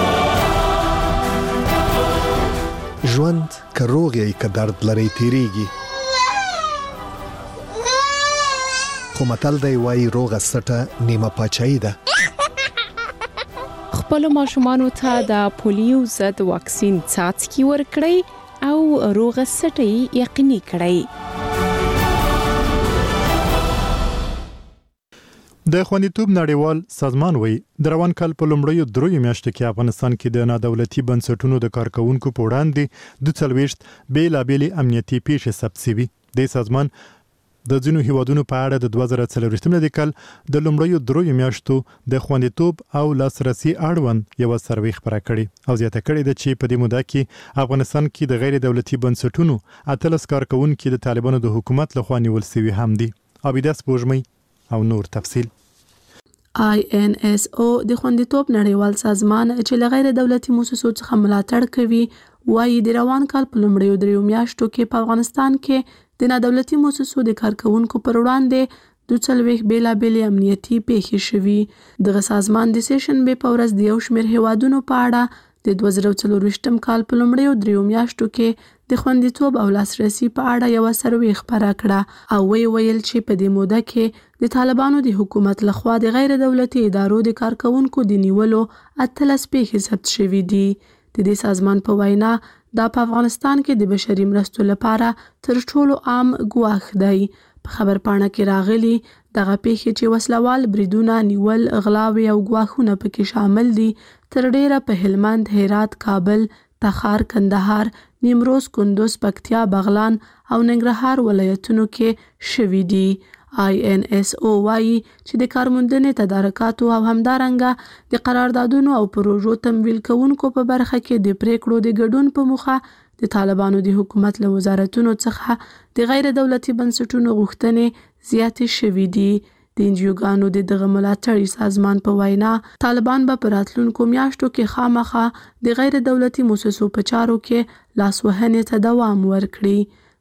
ژوند که روغ یې که درد لري تیریږي خو متل دی وایي روغه سټه نیمه پاچاهي ده. خپل ماشومانو ته د پولیو ضد واکسین څاڅکي ورکړئ او روغه سټه یقیني کړئ. د خوندیتوب نړیوال سازمان وایي د روان کال په لومړیو دریو میاشتو کې افغانستان کې د نادولتي بنسټونو د کارکونکو په وړاندې د څلوېښت بېلابېلې امنیتي پیښې ثبت شوي. د سازمان د ځینو هیوادونو په اړه د دوه زره څلوېښت میلادي کال د لومړیو دریو میاشتو د خوندیتوب او لاسرسي اړوند یو سروې خپره کړې او زیاته کړې ده چې په دې موده کې افغانستان کې د غیر دولتي بنسټونو اتلس کارکونکي د طالبانو د حکومت لخوا نیول شوي هم دي. عابده سپوږمۍ او نور تفصیل. آی ان اس او د خوندیتوب نړیوال سازمان چې له غیر دولتي مؤسسو څخه ملاتړ کوي وايي د روان کال په لومړیو دریو میاشتو کې په افغانستان کې د نادولتي مؤسسو د کارکونکو پر وړاندې د څلوېښت بېلابېلې امنیتي پیښې شوي. دغه سازمان د سیشنبې په ورځ د یو شمېر هیوادونو په اړه د دوه زره څلورویشتم کال په لومړیو دریو میاشتو کې د خوندیتوب او لاسرسي په اړه یو سروې خپره کړه او وی ویل چې په دې موده کې د طالبانو د حکومت لخوا د غیر دولتي ادارو د کارکونکو د نیولو اتلس پیښې ثبت شوي دي. د دې سازمان په وینا دا په افغانستان کې د بشري مرستو لپاره تر ټولو عام ګواښ دی. په خبر پاڼه کې راغلي دغه پیښې چې وسلوال بریدونه نیول غلاوې او ګواښونه پکې شامل دي تر ډیره په هلمند، هرات، کابل، تخار، کندهار، نیمروز، کندوز، پکتیا، بغلان او ننګرهار ولایتونو کې شوي دي. آی ان اس او وايي چې د کارموندنې تدارکاتو او همدارنګه د قراردادونو او پروژو تمویل کوونکو په برخه کې د پریکړو د ګډون په موخه د طالبانو د حکومت له وزارتونو څخه د غیر دولتي بنسټونو غوښتنې زیاتې شوي دي. د انجیوګانو د دغه ملاتړي سازمان په وینا طالبان به په راتلونکو میاشتو کې خامخا د غیر دولتي مؤسسو په چارو کې لاسوهنې ته دوام ورکړي.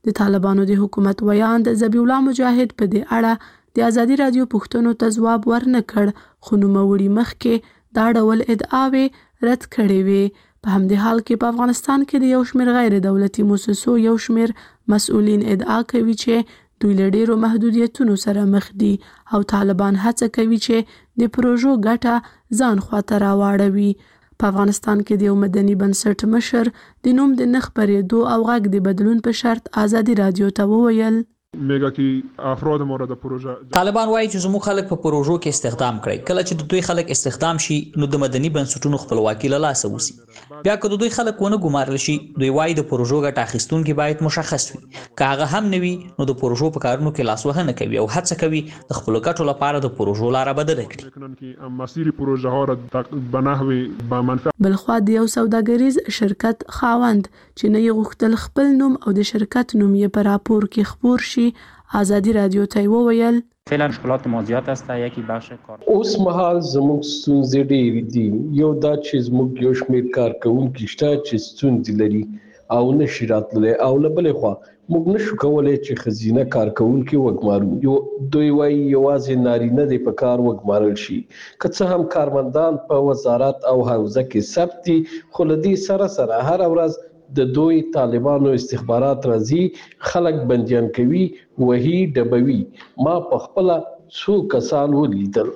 د طالبانو د حکومت ویاند ذبیح الله مجاهد په دې اړه د ازادي رادیو پوښتنو ته ځواب ورنکړ، خو نوموړي مخکې دا ډول ادعاوې رد کړې وې. په همدې حال کې په افغانستان کې د یو شمېر غیر دولتي مؤسسو یو شمېر مسؤلین ادعا کوي چې دوی له ډېرو محدودیتونو سره مخ دي او طالبان هڅه کوي چې د پروژو ګټه ځان خواته راواړوي. په افغانستان کې د یو مدني بنسټ مشر د نوم د نه خپرېدو او غږ د بدلون په شرط ازادي رادیو ته وویل میگه که افراد مورد پروژه طالبان وایي چې زموږ خلک په پروژو کې استخدام کړي. کله چې د دوی خلک استخدام شي نو د مدني بنسټونو خپلواکي له لاسه وځي. بیا که د دوی خلک ونه ګمارل شي، دوی وایي د پروژو ګټه اخیستونکي باید مشخص وي. که هغه هم نه وي نو د پروژو په کارونو کې لاسوهنه کوي او هڅه کوي د خپلو ګټو لپاره د پروژو لاره بدله کړي. مسیر پروژه ها را به نحو با منفعت. بلخوا د یو سوداګریز شرکت خاوند چې نه یې غوښتل خپل نوم او د شرکت نوم یې په راپور کې خپور شي، ازادي رادیو ته وویل فعلا مشکلات ما زیات است. یکی بخش کار اوس مهال زموږ ستونزې ډېرې دي. یو دا چې زموږ یو شمېر کارکوونکي شته چې ستونزې لري او نشي راتللی، او له بلې خوا موږ نشو کولی چې ښځینه کارکوونکي وګمارو. دوی وایي یوازې نارینه دې په کار وګمارل شي. که څه هم کارمندان په وزارت او حوزه کې ثبت دي، خو له دې سره سره هره ورځ د دوی طالبانو استخبارات راځي، خلک بندیان کوي، وهي ډبوي. ما په خپله څو کسان ولیدل.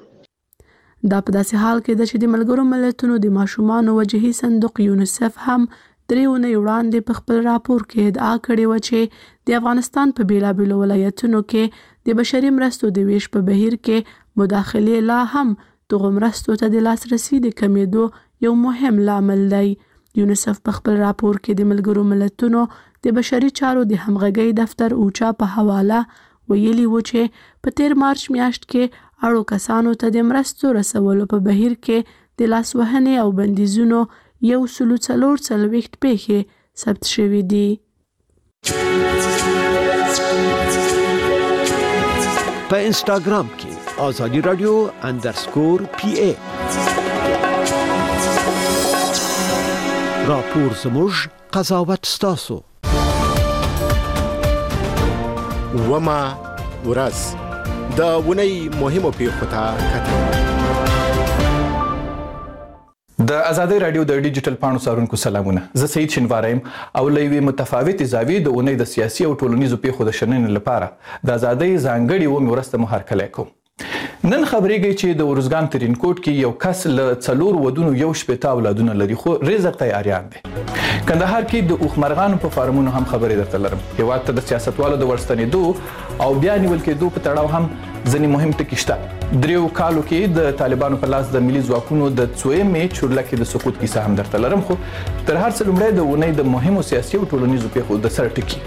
دا په داسې حال کې ده چې د ملګرو ملتونو د ماشومانو وجهي صندوق یونیسف هم درې اونۍ وړاندې په خپل راپور کې ادعا کړې وه چې د افغانستان په بیلابیلو ولایتونو کې د بشري مرستو د ویش په بهیر کې مداخلې لا هم دغو مرستو ته د لاسرسي د کمیدو یو مهم لامل دی. یونیسف په خپل راپور کې د ملګرو ملتونو د بشري چارو د همغږۍ دفتر اوچا په حواله ویلي و چې په تیر مارچ میاشت کې اړو کسانو ته د مرستو رسولو په بهیر کې د لاسوهنې او بندیزونو یو سلو څلور څلوېښت پیښې ثبت شوي دي. په انسټاګرام کې ازادي رادیو اندرسکور پی ای راپور زموږ قضاوت ستاسو. وما ورځ د ونی مهمو پیښو ته کتل. د ازادي رادیو د ډیجیټل پاڼو څارونکو سلامونه. زه سید شینواریم او لوی متفاوت زاویې د اونۍ د سیاسي او ټولنیزو پیښو د شننې لپاره د ازادي ځانګړي و مرسته مهارکلای کوم. نن خبرېږي چې د ورزګان ترینکوټ کې یو کس له څلور ودونو یو شپېته اولادونه لري، خو رزق ته عریان دی. کندهار کې د اوښمرغانو په فارمونو هم خبرې درته لرم. هېواد ته د سیاستوالو د ورستنېدو او بیا نیول کېدو په تړاو هم ځینې مهم ټکي شته. دریو کالو کې د طالبانو په لاس د ملي ځواکونو د څویمې چورلکې د سقوط کیسه هم درته لرم، خو تر هر څه لومړی د اونۍ د مهمو سیاسي او ټولنیزو پیښو د سر ټکي.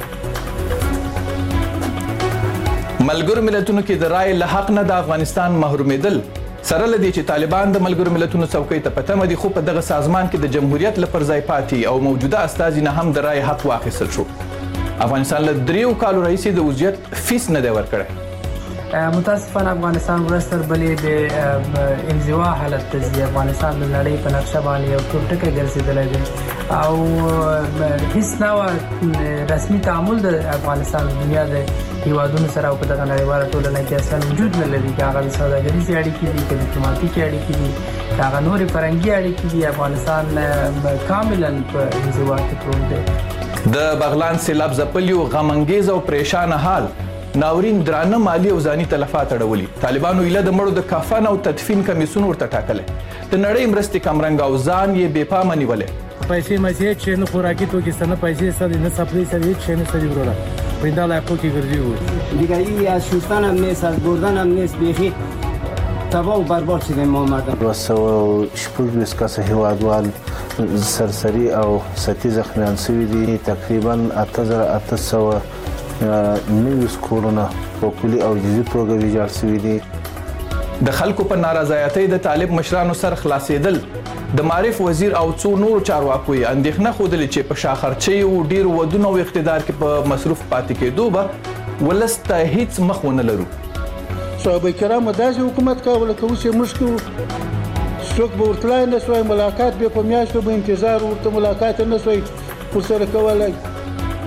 ملګرو ملتونو کې د رای له حق نه د افغانستان محرومېدل سره لدی چې طالبان د ملګرو ملتونو څوکۍ ته پته دي، خو په دغه سازمان کې د جمهوریت لپاره ځای پاتې او موجوده استازي نه هم د رای حق واخیستل شو. افغانستان له دریو کالو راهیسې د عضویت فیس نه دی ورکړی. متاسفانه افغانستان ورستر بلې د انزوا حالت ته ځي. افغانستان د نړۍ په نقشه باندې یو تور ټکی ګرځېدلی دی او هیڅ ډول رسمي تعامل د افغانستان د دنیا د هیوادونو سره او په دغه نړیواله ټولنه کې اصلا وجود نه لري. که هغه د سوداګریزې اړیکې دي، که ډیپلوماتیکې اړیکې دي، که هغه نورې فرهنګي اړیکې دي، افغانستان کاملا په انزوا کې پروت دی. د بغلان سیلاب ځپلي غمانګیز او پریشانه حال ناورین درانه مالی او ځاني تلفات اړولي. طالبانو ایله د مړو د کفن او تدفین کمیسون ورته ټاکلی. د نړۍ مرستې کمرنګ او ځان یې بې پامه نیولې. پیسې مزې چې نه خوراکي توکي سره پیسې سره نه سپلی سره هیچ شی نه سره وروره په این حالت کې ګرځي. دیگه ای از شستن هم نیست، از بردن هم نیست، بیخی تباه و برباد شده ما مردم. دوسته و شپږ ویس کسه هیوادوال سرسري او سطحي زخمیان شوي دي. تقریبا اته زره اته سوه نوي کورونه په کلي او جزئي توګه ویجاړ شوي دي. د خلکو په نارضایتۍ د طالب مشرانو سر خلاصېدل. د معرف وزیر او څو نورو چارواکو یې اندېښنه ښودلې چې په شاخرچۍ او ډېرو ودونو او اقتدار کې په مصروف پاتې کېدو به ولس ته هیڅ مخ ونه لرو. صحابه کرامو داسې حکومت کوله که اوس یې موږ کوو، څوک به ورتلای نه سوای، ملاقات به په میاشتو به انتظار ورته ملاقات نه سوای ورسره کولی.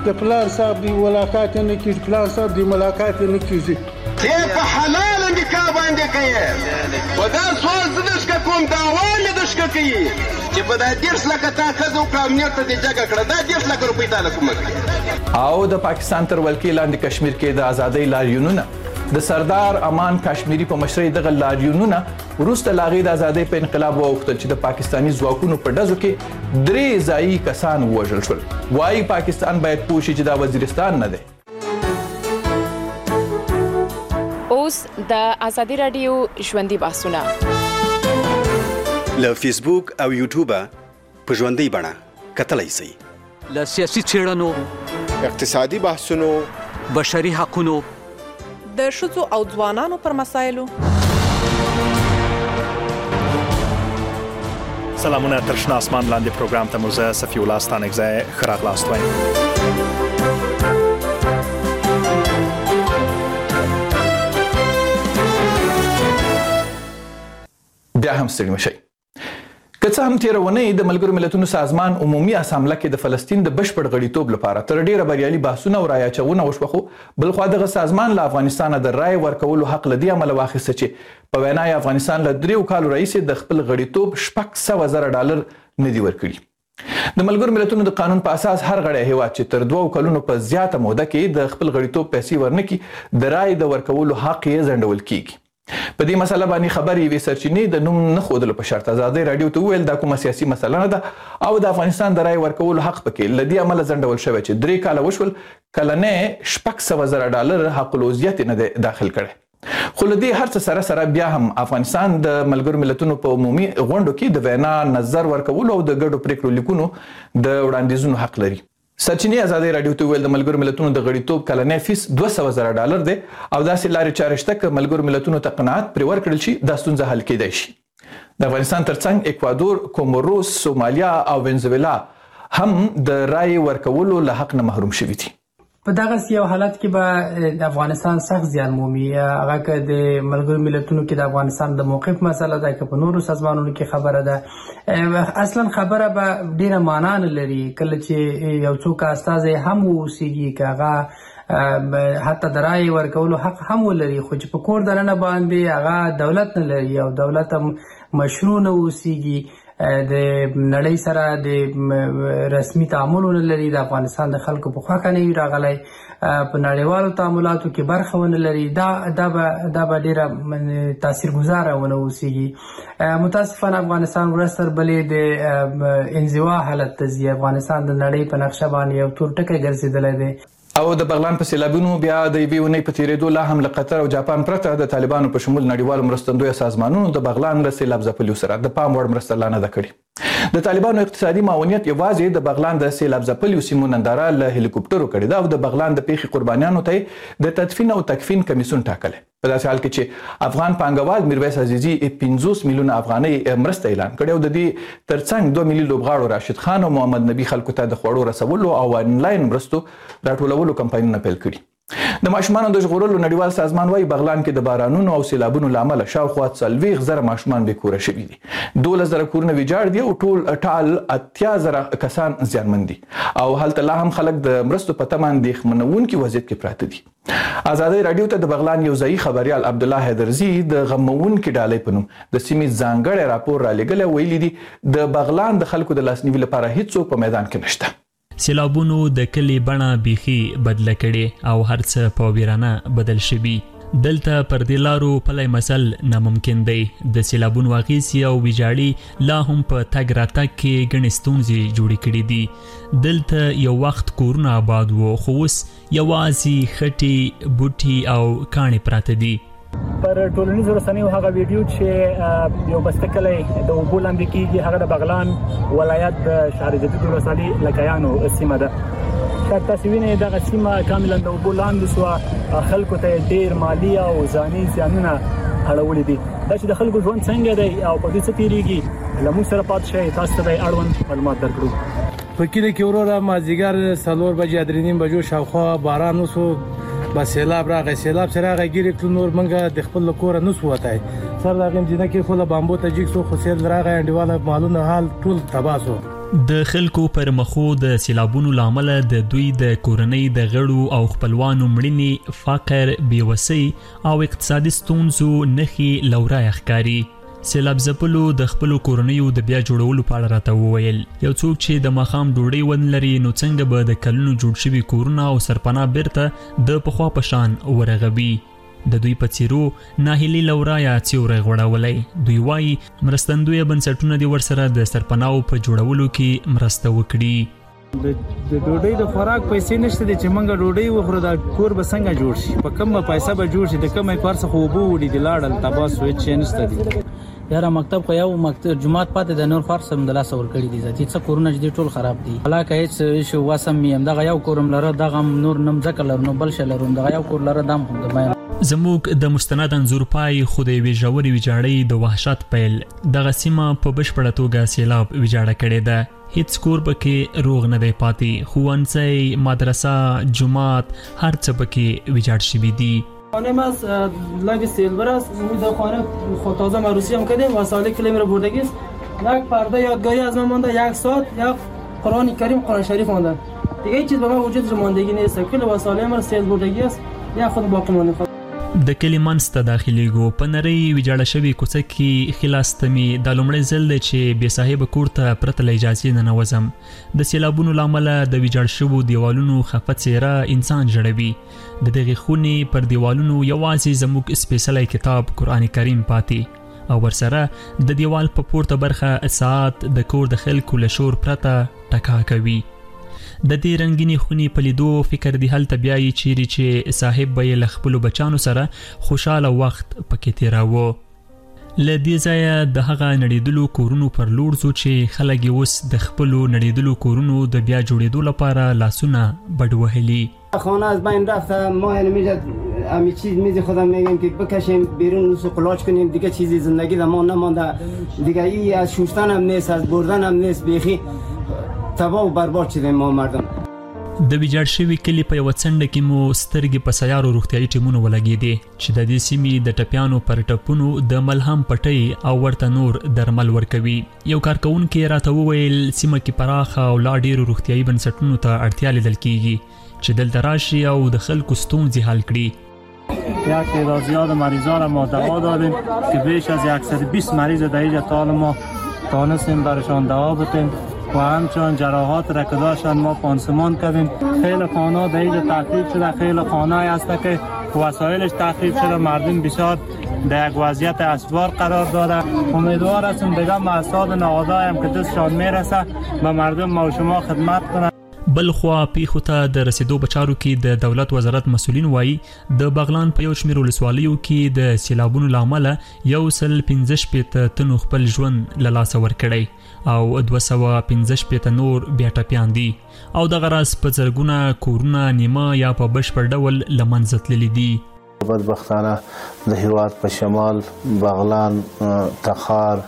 د پلان صاحب دی ملاقات نه کیږي پلان صاحب دی ملاقات نه کیږي ته په حلال نکاح باندې کوي و دا سوال زدش کوم دا وانه دش کوي چې په دا دیرش لکه تا خزو کامنیت ته جګه کړه دا دیرش لکه روپۍ تعالی کوم او د پاکستان تر ولکې لاندې کشمیر کې د ازادۍ لاریونونه د سردار امان کشمیری په مشرۍ دغه لاریونونه وروسته لاغې د ازادۍ په انقلاب وغوښتل چې د پاکستاني ځواکونو په ډزو کې درې ځایي کسان ووژل شول وایي پاکستان باید پوه شي چې دا وزیرستان نه دی اوس د ازادي رادیو ژوندۍ بحثونه له فیسبوک او یوټیوب په ژوندۍ بڼه کتلای شئ له سیاسي څېړنو اقتصادي بحثونو بشري حقونو د ښځو او ځوانانو پر مسایلو سلامونه تر شنه اسمان لاندې پروګرام ته مو زه صفي الله ستانکزی ښه راغلاست وایم بیا هم ستړي مشئ که څه هم تېره اونۍ د ملګرو ملتونو سازمان عمومي اسامبله کې د فلسطین د بشپړ غړیتوب لپاره تر ډېره بریالي بحثونه او رایه اچونه وشوه خو بلخوا دغه سازمان له افغانستانه د رایې ورکولو حق له دې امله واخیسته چې په وینا یې افغانستان له دریو کالو راهیسې د خپل غړیتوب شپږ سوه زره ډالر نه دي ورکړي د ملګرو ملتونو د قانون په اساس هر غړی هیواد چې تر دوو کلونو په زیاته موده کې د خپل غړیتوب پیسې ورنکړي د رایې د ورکولو حق یې ځنډول کیږي په دې مسله باندې خبرې یوې سرچینې د نوم نه ښودلو په شرط ازادۍ راډیو ته وویل دا کومه سیاسي مسله نه ده او د افغانستان د رایې ورکولو حق پکې له دې امله ځنډول شوی چې درې کاله وشول کلنی شپږ سوه زره ډالر حق العضویت یې نه دی داخل کړی خو له دې هر څه سره سره بیا هم افغانستان د ملګرو ملتونو په عمومي غونډو کې د وینا نظر ورکولو او د ګډو پریکړو لیکونو د وړاندیزونو حق لري سرچینې ازادۍ راډیو ته ویل د ملګرو ملتونو د غړیتوب کلنی فیس دوه سوه زره ډالر دی او داسې لارې چارې شته که ملګرو ملتونو ته قناعت پرې ورکړل شي دا ستونزه حل کیدای شي د افغانستان ترڅنګ اکوادور کوموروس سومالیا او وینزویلا هم د رایې ورکولو له حق نه محروم شوي دي په دغه یو حالت کې به د افغانستان سخت زیان مومي هغه که د ملګرو ملتونو کې د افغانستان د موقف مسله ده که په نورو سازمانونو کې خبره ده اصلا خبره به ډیره معنا نه لري کله چې یو څوک استازی هم واوسیږي که هغه حتی د رایې ورکولو حق هم ولري خو چې په کور دننه باندې هغه دولت نه لري او دولت هم مشروع نه اوسیږي د نړۍ سره د رسمي تعاملونه لري د افغانستان د خلکو په خوا نه وي راغلی په نړیوالو تعاملاتو کې برخه ونه لري دا دا به دا به ډیره تاثیرګذاره ونه اوسیږي متاسفانه افغانستان ورځ تر بلې د انزوا حالت ته ځي افغانستان د نړۍ په نقشه باندې یو تور ټکی ګرځېدلی دی او د بغلان په سیلابونو بیا د یوې اونۍ په تېرېدو لا هم له قطر او جاپان پرته د طالبانو په شمول نړیوالو مرستندویه سازمانونو د بغلان له سیلاب ځپلیو سره د پام وړ مرسته لا نه ده کړې د طالبانو اقتصادي معاونیت یوازې د بغلان د سیلاب ځپلیو سیمو ننداره له هلیکوپټرو کړې ده او د بغلان د پیښې قربانیانو ته د تدفین او تکفین کمیسیون ټاکلی په داسې حال کې چې افغان پانګوال میرویس عزیزي پنځوس میلیونه افغانۍ مرسته اعلان کړې او د دې ترڅنګ دوه ملي لوبغاړو راشد خان او محمد نبي خلکو ته د خوړو رسولو او آنلاین مرستو راټولولو کمپاینونه پیل کړي د ماشومانو د ژغورلو نړیوال سازمان وايي بغلان کې د بارانونو او سیلابونو له امله شاوخوا څلوېښت زره ماشومان بې کوره شوي دي دولس زره کورونه ویجاړ دي او ټول ټال اتیا زره کسان زیانمن دي او هلته لا هم خلک د مرستو په تمه اندېښمنونکي وضعیت کې پراته دي ازادۍ راډیو ته د بغلان یو ځایي خبریال عبدالله حیدرزي د غمونکي ډالۍ په نوم د سیمې ځانګړی راپور رالیږلی ویلي دي د بغلان د خلکو د لاسنیوي لپاره هیڅوک په میدان کې نشته سیلابونو د کلی بڼه بیخي بدله کړې او هر څه په ویرانه بدل شوي دلته پر دې لارو پلی مسل ناممکن دی د سیلابونو اغیزې او ویجاړي لا هم په تګ راتګ کې ګڼې ستونزې جوړې کړې دي دلته یو وخت کورونه آباد وو خو اوس یوازې خټې بوټي او کاڼې پراته دي پر ټولنیزو رسنیو هغه ویډیو چې یو بستکلی د اوبو لاندې کیږي هغه د بغلان ولایت د شهر جدید ولسوالۍ لکیانو سیمه ده شاید تاسو وینئ دغه سیمه کاملا د اوبو لاندې شوه خلکو ته ډېر مالي او ځاني زیانونه اړولي دي دا چې د خلکو ژوند څنګه دی او په دې څه تېرېږي له موږ سره پاتې شئ تاسو ته به اړوند معلومات درکړو په کلي کې وروره مازدیګر څلور بجې درې نیم بجو شاوخوا باران وسو بس سیلاب راغی سیلاب چې راغی ګیرې کړو نور موږ د خپل له کوره نسو وتی سر د هغې مدینه کې خو له بامبو ته جګ سو خو سیل راغی انډیواله مالونه حال ټول تباه سو د خلکو پر مخو د سیلابونو لامل د دوی د کورنۍ د غړو او خپلوانو مړینې، فقر، بیوسۍ او اقتصادي ستونزو نښې لورای ښکاري. سیلاب ځپلو د خپلو کورنیو د بیا جوړولو په اړه راته وویل. یو څوک چې د ماښام ډوډۍ ونه لري نو څنګه به د کلونو جوړ شوي کورونه او سرپناه بیرته د پخوا په شان ورغوي. د دوی په څیرو ناهیلي لورایه سیوری غوړولی. دوی وایي مرستندویه بنسټونه دې ورسره د سرپناهو په جوړولو کې مرسته وکړي. د ډوډۍ د خوراک پیسې نشته دي چې موږ ډوډۍ وخورو، دا کور به څنګه جوړ شي؟ په کومه پیسه به جوړ شي؟ د کومه کار څخه اوبه وړي دي لاړل تباس هېڅ شی نشته دي. یاره مکتب خو یو مکتب جماعت پاتې د نور خرڅ هم د لاسه ورکړي دي. ذاتي څه کورونه چې دي ټول خراب دي. حالکه هېڅ شی وسم مې همدغه یو کورم لره، دغه نور نم ځکه لرو نو بل شی لرو، دغه یو کور لره دام هم د بیان زموږ د مستند انځور پای خو د یوې ژورې ویجاړۍ د وحشت پیل دغه سیمه په بشپړه توګه سیلاب ویجاړه کړې ده. هیڅ کور پکې روغ نه دی پاتې. ښوونځی، مدرسه، جومات، هر څه پکې ویجاړ شوي دي. خانه ما از لگ سیلور است. در خانه خود تازه عروسی هم کردیم و سال کلیم رو بردگی است. یک پرده یادگاری از من مانده، یک ساعت، یک قرآن کریم، قرآن شریف مانده. دیگه هیچ چیز به من وجود ماندگی نیست. کل وسایل ما سیل بردگی است. یا خود باقی مانده. د کلی منځ ته داخلیږو. په نرۍ ویجاړه شوې کوڅه کې خلاص مې دا لومړی ځل دی چې بې صاحبه کور ته پرته له اجازې ننوځم. د سیلابونو له امله د ویجاړ شوو دیوالونو خفه څېره انسان ژړوي. د دغې خونې پر دیوالونو یوازې زموږ سپېڅلی کتاب قرآن کریم پاتې او ورسره د دیوال په پورته برخه ساعت د کور د خلکو له شور پرته ټکا کوي. د دې رنګینې خونې په لیدو فکر دی هلته بیایي چیرې چې صاحب به یې له خپلو بچانو سره خوشحاله وخت پکې تېراوه. له دې ځایه د هغه نړېدلو کورونو پر لور ځو چې خلک یې اوس د خپلو نړېدلو کورونو د بیا جوړېدو لپاره لاسونه بډ وهلي. خانه از بین رفته، ما یعنی میجد همین چیز میزی خودم میگم که بکشیم بیرون و قلاچ کنیم، دیگه چیزی زندگی در ما نمانده دیگه. ای از شوشتن هم نیست، از بردن هم نیست، بیخی تباه و برباد شدیم ما مردم. د ویجاړ شوي کلي په یوه څنډه کې مو سترګې په سیارو روغتیایي ټیمونو ولګېدې چې د دې سیمې د ټپیانو پر ټپونو د ملهم پټۍ او ورته نور درمل ورکوي. یو کارکوونکی راته وویل سیمه کې پراخه او لا ډېرو روغتیایي بنسټونو ته اړتیا لیدل کیږي چې دلته راشي او د خلکو ستونزې حل کړي. یک تعداد زیاد مریضان ما دوا دادیم که بیش از صد و بیست مریض در اینجا تا حالا ما تانستیم برشان دوا بدیم و همچنان جراحات را که داشتن ما پانسمان کردیم. خیلی خانه در اینجا تخریب شده، خیلی خانه هست که وسایلش تخریب شده، مردم بسیار در یک وضعیت استوار قرار داده. امیدوار هستم دیگه محصولات نهادهای هم که دستشان میرسه به مردم ما و شما خدمت کنه. بل خوا پیښو ته د رسیدو په چارو کې د دولت وزارت مسؤلین وایي د بغلان په یو شمېر ولسوالیو کې د سیلابونو له امله یو سل پنځه شپېته تنو خپل ژوند له لاسه ورکړی او دوه سوه پنځه شپېته نور بیا ټپیان دي او دغه راز په زرګونه کورونه نیمه یا په بشپړ ډول له منځه تللي دي. بدبختانه د هیواد په شمال بغلان، تخار،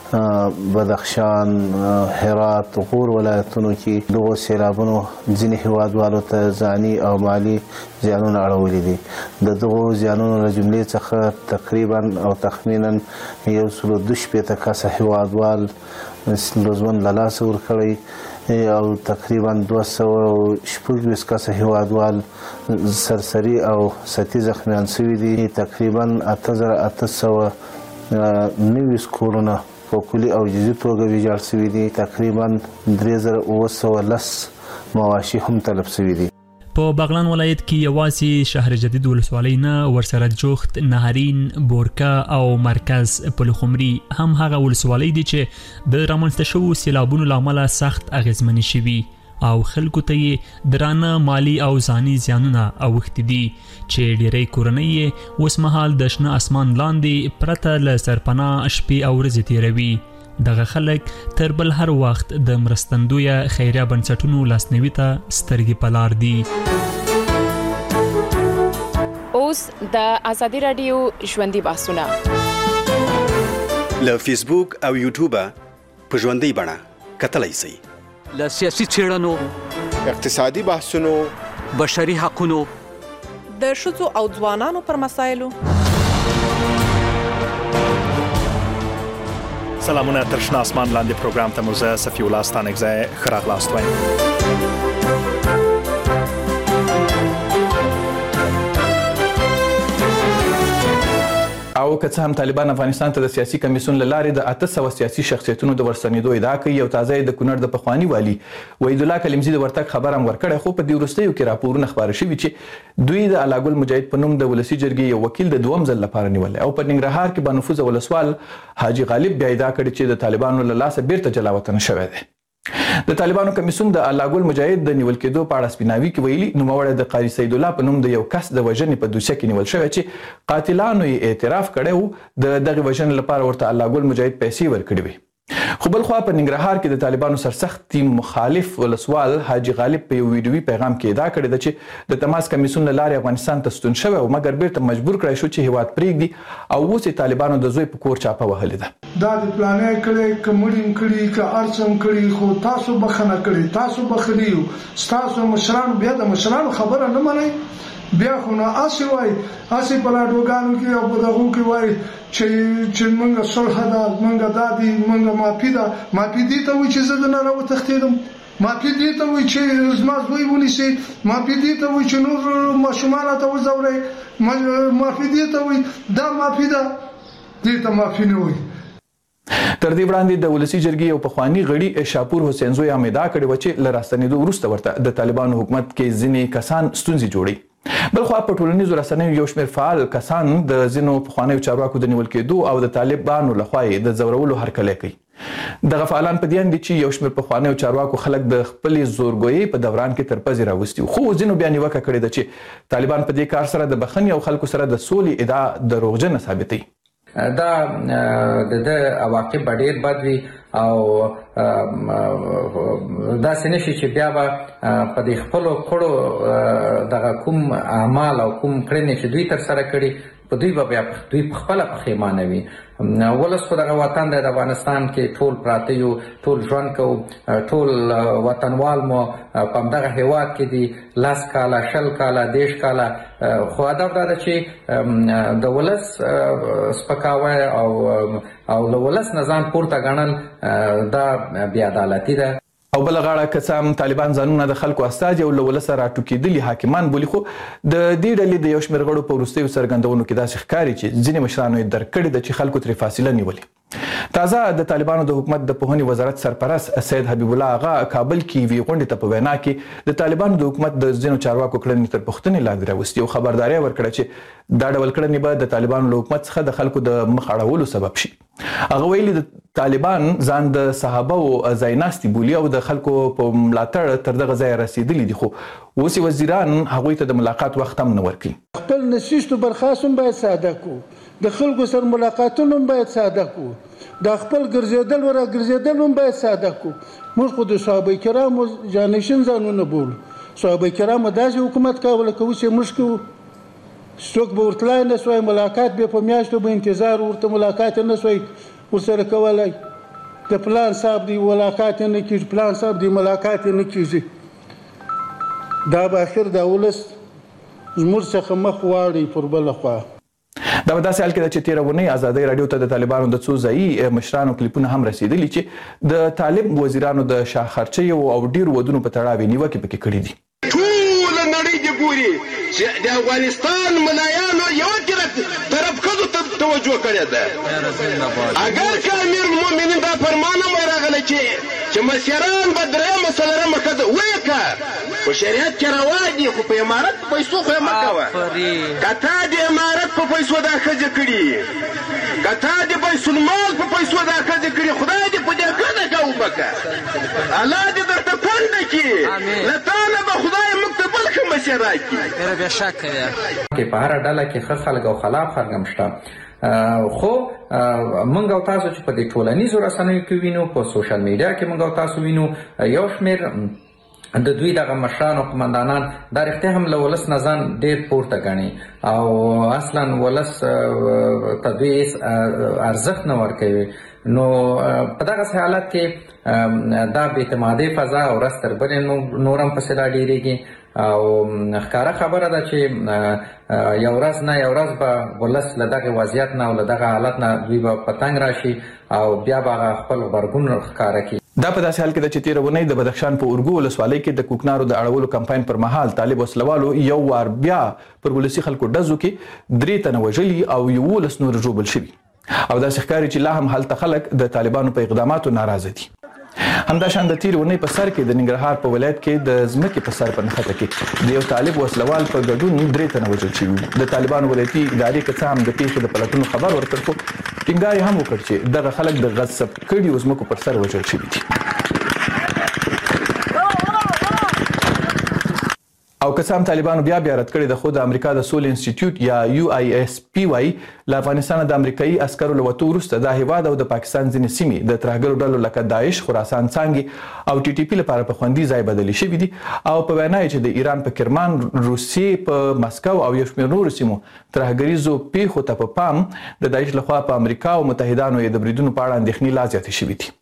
بدخشان، هرات، غور ولایتونو کې دغو سیلابونو ځینې هیوادوالو ته ځاني او مالي زیانونه اړولي دي. د دغو زیانونو له جملې څخه تقریبا او تخمینا یو سلو دوه شپېته کسه هیوادوال ژوند له لاسه ورکړی او تقریبا دوه سوه شپږ ویشت کسه هیوادوال سرسري او سطحي زخمیان شوي دي. تقریبا اته زره اته سوه نوي کورونه په کلي او جزئي توګه ویجاړ شوي دي. تقریبا درې زره اوه سوه لس مواشي هم تلف شوي دي. په بغلان ولایت کې یوازې شهر جدید ولسوالۍ نه ورسره جوخت، نهرین، بورکا او مرکز پلخمري هم هغه ولسوالۍ دي چې د رامنځته شوو سیلابونو له امله سخت اغېزمنې شوي او خلکو ته یې درانه مالی او ځاني زیانونه اوښتي دي چې ډېری کورنۍ یې اوس مهال د شنه اسمان لاندې پرته له سرپناه شپې او ورځې تېروي. دغه خلک تر بل هر وخت د مرستندویه خیریه بنسټونو لاسنیوي ته سترګې په لار دي. اوس د ازادي راډیو ژوندۍ بحثونه له فیسبوک او یوټیوبه په ژوندۍ بڼه کتلی شئ. له سیاسي څېړنو، اقتصادي بحثونو، بشري حقونو، د ښځو او ځوانانو پر مسایلو سلامونه تر شنه اسمان لاندې پروګرام ته مو زه صفي الله ستانکزی ښه راغلاست وایم. او که څه هم طالبان افغانستان ته د سیاسي کمیسیون له لارې د اته سوه سیاسي شخصیتونو د ورستنېدو ادعا کوي، او تازه یې د کونړ د پخواني والي وحید الله کلیمزي د ورتګ خبر هم ورکړی، خو په دې وروستیو کې راپورونه خپاره شوي چې دوی د الله ګل مجاهد په نوم د ولسي جرګې یو وکیل د دوم ځل لپاره نیولی، او په ننګرهار کې بانفوذه ولسوال حاجي غالب بیا ادعا کړې چې د طالبانو له لاسه بیرته جلا وطن شوی دی. د طالبانو کمیسیون د الله ګل مجاهد د نیول کېدو په اړه سپیناوي کې ویلي نوموړی د قاري سید الله په نوم د یو کس د وژنې په دوسیه کې نیول شوی چې قاتلانو یې اعتراف کړی و د دغې وژنې لپاره ورته الله ګل مجاهد پیسې ورکړې وې. خو بل خوا په ننګرهار کې د طالبانو سرسخت ټیم مخالف ولسوال حاجي غالب په یو ویډیوي پیغام کې ادعا کړې ده چې د تماس کمیسیون له لارې افغانستان ته ستون شوی او مګر بیرته مجبور کړی شو چې هیواد پرېږدي او اوس یې طالبانو د زوی په کور چاپه وهلې ده. دا د پلانې کړی که مړیم کړي که ارڅم کړي، خو تاسو بخښنه کړي، تاسو بخښلي یو، ستاسو مشران بیا د مشرانو خبره نه منئ، بیا خو نه اسې وایي اسې په راډیوګانو کې او په دغو کې وایي چې چې موږ صلح ده، موږ دا دي، موږ معافي ده. معافي دې ته وایي چې زه دنه راوتښتېدم، معافي دې ته وایي چې زما زوی ونیسئ، معافي دې ته وایي چې نور ماشومان راته وځورئ، معافي دې ته وایي دا معافي ده، دې ته معافي نه وایي. تر دې وړاندې د ولسي جرګې یو پخواني غړي شاپور حسین زوی هم ادعا کړې وه چې له راستنېدو وروسته ورته د طالبانو حکومت کې ځینې کسان ستونزې جوړوي. بلخوا په ټولنیزو رسنیو یو شمېر فعال کسان د ځینو پخوانیو چارواکو د نیول کېدو او د طالبانو لخوا یې د ځورولو هرکلی کوي. دغه فعالان په دې اند دي چې یو شمېر پخوانیو چارواکو خلک د خپلې زورګویۍ په دوران کې تر پزې راوستي، خو ځینو بیا نیوکه کړې ده چې طالبان په دې کار سره د بخښنې او خلکو سره د سولې ادعا دروغجنه ثابتوي. دا د د عواقب به ډېر بد وي او داسې نشي چې بیا به په دې خپلو کړو دغه کوم اعمال او کوم کړنې چې دوی ترسره کړي په دوی به بیا دوی په خپله پښیمانه وي. ولس خو دغه وطن دی د افغانستان کې ټول پراته یو، ټول ژوند کوو، ټول وطنوال مو په همدغه هېواد کې دي لس کاله شل کاله دېرش کاله، خو هدف دا ده چې د ولس سپکاوی او او له ولس نه ځان پورته ګڼل دا بې عدالتي ده. او بل غاړه که څه هم طالبان ځانونه د خلکو استازي او له ولسه راټوکېدلي حاکمان بولي، خو د دې ډلې د یو شمېر غړو په وروستیو څرګندونو کې داسې ښکاري چې ځینې مشرانو یې درک کړې ده چې خلکو ترې فاصله نیولې. تازه د طالبانو د حکومت د پوهنې وزارت سرپرست سید حبیب الله آغا کابل کې یوې غونډې ته په وینا کې د طالبانو د حکومت د ځینو چارواکو کړنې تر پوښتنې لاندې راوستي او خبرداری ورکړه چې دا ډول کړنې به د طالبانو له حکومت څخه د خلکو د مخ اړولو سبب شي. هغه ویلي د طالبان ځان د صحابه او ځایناستي بولي او د خلکو په ملاتړ تر دغه ځایه رسېدلي دي، خو اوس وزیران هغوی ته د ملاقات وخت هم نه ورکوي. خپل نشیستو برخاست هم باید ساده کو، د خلکو سره ملاقاتونه هم باید ساده کو، د خپل ګرځېدل ورا ګرځېدل هم باید ساده کو. موږ خو د صحابه کرامو جانشین ځانونه بولو، صحابه کرامو داسې حکومت کوله که اوس یې موږ کوو. څوک به ورتلای نه سوی، ملاقات به په میاشتو به انتظار ورته ملاقات نه سوی ورسره کولی. د پلان صاحب دی ملاقات نه کېږي، پلان صاحب دی ملاقات نه کېږي. دا به اخر د ولس زموږ څخه مخ واړي پر بله خوا. دا په داسې حال کې ده چې تېره اونۍ ازادۍ راډیو ته د طالبانو د څو ځایي مشرانو کلیپونه هم رسېدلي چې د طالب وزیرانو د شاه خرچیو او ډېرو ودونو په تړاو یې نیوکې پکې کړي دي. ټوله نړۍ دې ګوري چې د افغانستان ملایانو یوه طرف ښځو ته توجه کړې ده. اگر که امیر المؤمنین دا فرمان هم راغلی چې چې مشران به درېیمه څلورمه ښځه وکړه، په شریعت کې روا دي، خو په امارت په پیسو خو یې مه کوه. که تا د امارت په پیسو دا ښځې کړي، که تا د بیت المال په پیسو دا ښځې کړي، خدای دې په دې ښځه ښه وبکه، الله دې درته کونډه کړي، له تا نه به خدای موږ ته بل ښه مشر راکړي. کې په هره ډله کې ښه خلک او خلاف خلک هم شته، خو موږ او تاسو چې په دې ټولنیزو رسنیو کې وینو، په سوشل میډیا کې موږ او تاسو وینو، یو شمېر د دوی دغه مشران او قمندانان دا رښتیا هم له ولس نه ځان ډېر پورته ګڼي او اصلا ولس ته دوی ارزښت نه ورکوي. نو په دغسې حالت کې دا بې اعتمادۍ فضا ورځ تر بلې نور هم پسې را ډېرېږي او ښکاره خبره ده چې یو ورځ نه یو ورځ به ولس له دغه وضعیت نه او له دغه حالت نه دوی به په تنګ راشي او بیا به هغه خپل غبرګون ښکاره کړي. دا په داسې حال کې ده چې تېره اونۍ د بدخشان په اورګو ولسوالۍ کې د کوکنارو د اړولو کمپاین پر مهال طالب وسلوالو یو وار بیا پر ولسي خلکو ډزو کې درې تنه وژلي او یولس نور ژوبل شوي او داسې ښکاري چې لا هم هلته خلک د طالبانو په اقداماتو ناراضه دي. همداشان د تېرې اونۍ په سر کې د ننګرهار په ولایت کې د ځمکې په سر په نښته کې د یو طالب وسلوال په ګډون درې تنه وژل شوي. د طالبانو ولایتي ادارې که څه هم د پیښې د پلټنو خبر ورکړ خو ټینګار یې هم وکړ چې دغه خلک د غصب کړیو ځمکو پر سر وژل شوي دي. او که څه هم طالبانو بیا بیا رد کړې ده خو د امریکا د سولې انسټیټیوټ یا یو آی اس پی وايي له افغانستانه د امریکایي عسکرو له وتو وروسته دا هیواد او د پاکستان ځینې سیمې د ترهګرو ډلو لکه داعش، خراسان څانګې او ټي ټي پي لپاره په خوندي ځای بدلې شوي دي او په وینا یې چې د ایران په کرمان، روسیې په مسکو او یو شمېر نورو سیمو ترهګریزو پیښو ته په پام د داعش لخوا په امریکا او متحدانو یې د بریدونو په اړه اندېښنې لا زیاتې شوي دي.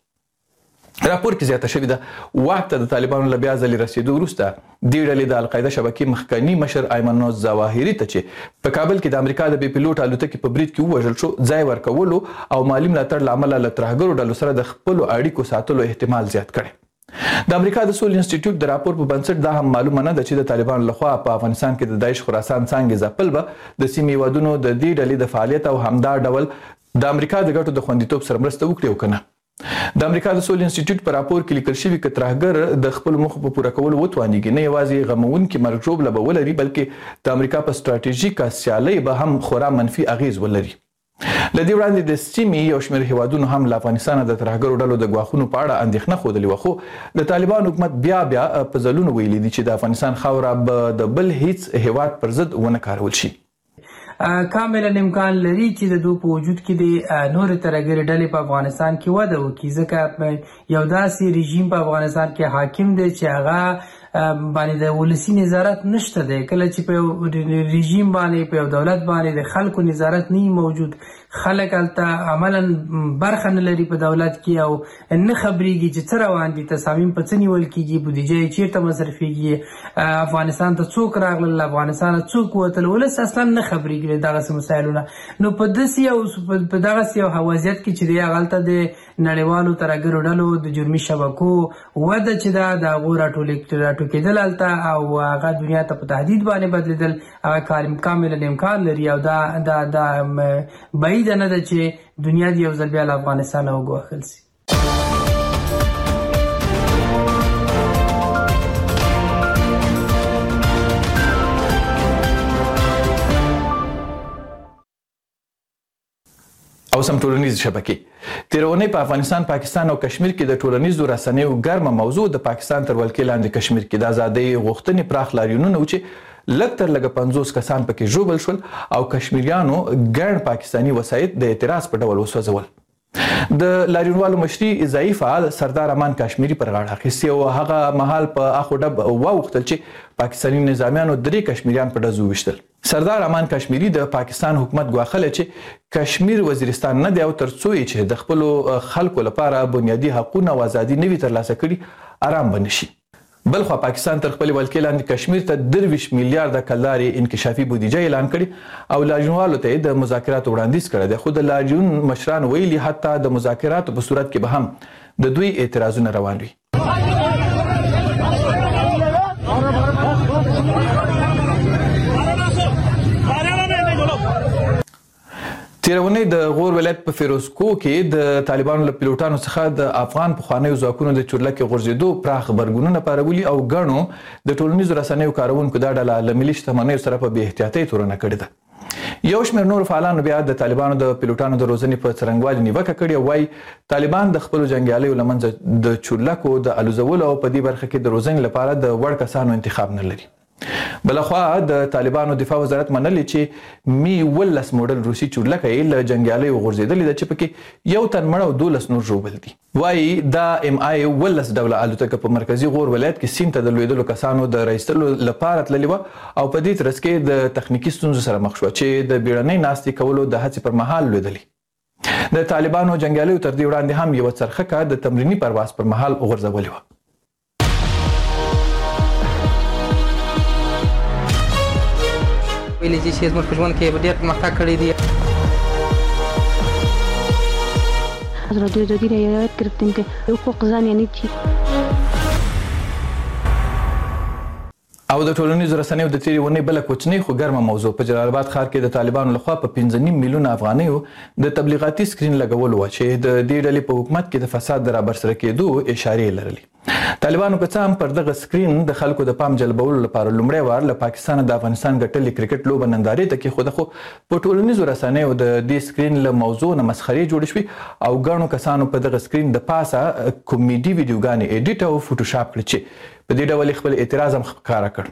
راپور کې زیاته شوې ده واک ته د طالبانو له بیا ځلې رسېدو وروسته دې ډلې د القاعده شبکې مخکني مشر ایمن ظواهري ته چې په کابل کې د امریکا د بې پیلوټ الوتکې په برید کې ووژل شو ځای ورکولو او مالي ملاتړ له امله له ترهګرو ډلو سره د خپلو اړیکو ساتلو احتمال زیات کړی. د امریکا د سولې انسټیټیوټ د راپور په بنسټ دا هم معلومه نه ده چې د طالبانو لخوا په افغانستان کې د داعش خراسان څانګې ځپل به د سیمې هیوادونو د دې ډلې د فعالیت او همدا ډول د امریکا د ګټو د خوندیتوب سره مرسته وکړي او که نه. د امریکا د سولې انسټیټیوټ په راپور کې لیکل شوي که ترهګر د خپلو موخو په پوره کولو وتوانیږي نه یوازې غموونکي مرګ ژوبله به ولري بلکې د امریکا په سټراټیژیکه سیالۍ به هم خورا منفي اغیز ولري. له دې وړاندې د سیمې یو شمېر هیوادونو هم له افغانستانه د ترهګرو ډلو د ګواښونو په اړه اندېښنه ښودلې وه خو د طالبانو حکومت بیا بیا په ځلونو ویلي دي چې د افغانستان خاوره به د بل هیڅ هیواد پر ضد ونه کارول شي. کاملا امکان لري چې د دوی په وجود کې د نور ترهګري ډلې په افغانستان کې وده وکړي ځکه یو داسې رژیم په افغانستان کې حاکم دی چې هغه باندې د ولسی نظارت نشته دی. کله چې په رژیم باندې په یو دولت باندې د خلکو نظارت نه موجود خلک هلته عملا برخه نه لري په دولت کې او نه خبرېږي چې څه روان دي، تصامیم په څه نیول کېږي، بودیجه یې چیرته مصرفېږي، افغانستان ته څوک راغلل، افغانستان څوک وتل، ولس اصلا نه خبرېږي له دغسې مسایلونه. نو په داسې یو په دغسې یو وضعیت کې چې دی هغلته د نړیوالو ترهګرو ډلو د جرمي شبکو وده چې ده د هغو راټوکېدل هلته او هغه دنیا ته په تهدید باندې بدلېدل هغه کاملا امکان لري او دا دا دا بعیده نه ده چې دنیا د یو ځل بیا له افغانستانه وګوښل سي. او سم ټولنیز شبکې تېره اونۍ په افغانستان، پاکستان او کشمیر کې د ټولنیزو رسنیو ګرمه موضوع د پاکستان تر ولکې لاندې کشمیر کې د ازادۍ غوښتنې پراخ لاریونونه و چې لږ تر لږه پنځوس کسان پکې ژوبل شول او کشمیریانو ګڼ پاکستاني وسایط د اعتراض په ډول وسوځول. د لاریونوالو مشري ځایي فعال سردار امان کشمیري پر غاړه اخیستې او هغه مهال په اخو ډب واوښتل چې پاکستاني نظامیانو درې کشمیریان په ډزو ویشتل. سردار امان کشمیري د پاکستان حکومت ګواښلی چې کشمیر وزیرستان نه دی او تر څو یې چې د خپلو خلکو لپاره بنیادي حقونه او ازادي نه وي ترلاسه کړي آرام به نه شي. بلخوا پاکستان تر خپلې ولکې لاندې کشمیر ته درویشت میلیارده کلدارې انکشافي بودیجه اعلان کړي او لاریونوالو ته یې د مذاکراتو وړاندیز کړی دی خو د لاریون مشران ویلي حتی د مذاکراتو په صورت کې به هم د دوی اعتراضونه روان وي. تېره اونۍ د غور ولایت په فیروزکو کې د طالبانو له پیلوټانو څخه د افغان پخوانیو ځواکونو د چورلکې غورځېدو پراخ غبرګونونه پارولي او ګڼو د ټولنیزو رسنیو کاروونکو دا ډله له ملي شتمنیو سره په بې احتیاطۍ تورنه کړې ده. یو شمېر نورو فعالانو بیا د طالبانو د پیلوټانو د روزنې په څرنګوالي نیوکه کړې او وایي طالبان د خپلو جنګیالیو له منځه د چورلکو د الوزولو او په دې برخه کې د روزنې لپاره د وړ کسانو انتخاب نه لري. بلخوا د طالبانو دفاع وزارت منلي چې می ولس موډل روسي چورلکه یې له جنګیالیو غورځېدلې ده چې پکې یو تن مړ او دولس نور ژوبل دي. وایي دا ام آی ولس ډوله الوتکه په مرکزي غور ولایت کې سیند ته د لوېدلو کسانو د رایستلو لپاره تللې وه او په دې ترڅ کې د تخنیکي ستونزو سره مخ شوه چې د بیړنۍ ناستې کولو د هڅې پر مهال لوېدلې. د طالبانو جنګیالیو تر دې وړاندې هم یوه څرخکه د تمریني پرواز پر مهال غورځولې وه. ویلي چې زموږ په ژوند کې ډېر پرمختګ کړی دی. حضرت جدی رعایت گرفتیم که حقوق زن یعنی چی. او د ټولنیزو رسنیو د تیرې ونې بله کوچنۍ خو ګرمه موضوع په جلال آباد ښار کې د طالبانو لخوا په پنځه نیم میلیونه افغانیو د تبلیغاتي سکرین لګول و چې د دې ډلې په حکومت کې د فساد د رابرسره کېدو اشارې لرلې. طالبانو که څه هم پر دغه سکرین د خلکو د پام جلبولو لپاره لومړی وار له پاکستانه د افغانستان ګټلې کرکټ لوبه نندارې ته کېښوده، خو په ټولنیزو رسنیو د دې سکرین له موضوع نه مسخرې جوړې شوې او ګڼو کسانو په دغه سکرین د پاسه کومیډي ویډیوګانې ایډیټ او فوټوشاپ کړې چې په دې ډول خپل اعتراض هم ښکاره کړ.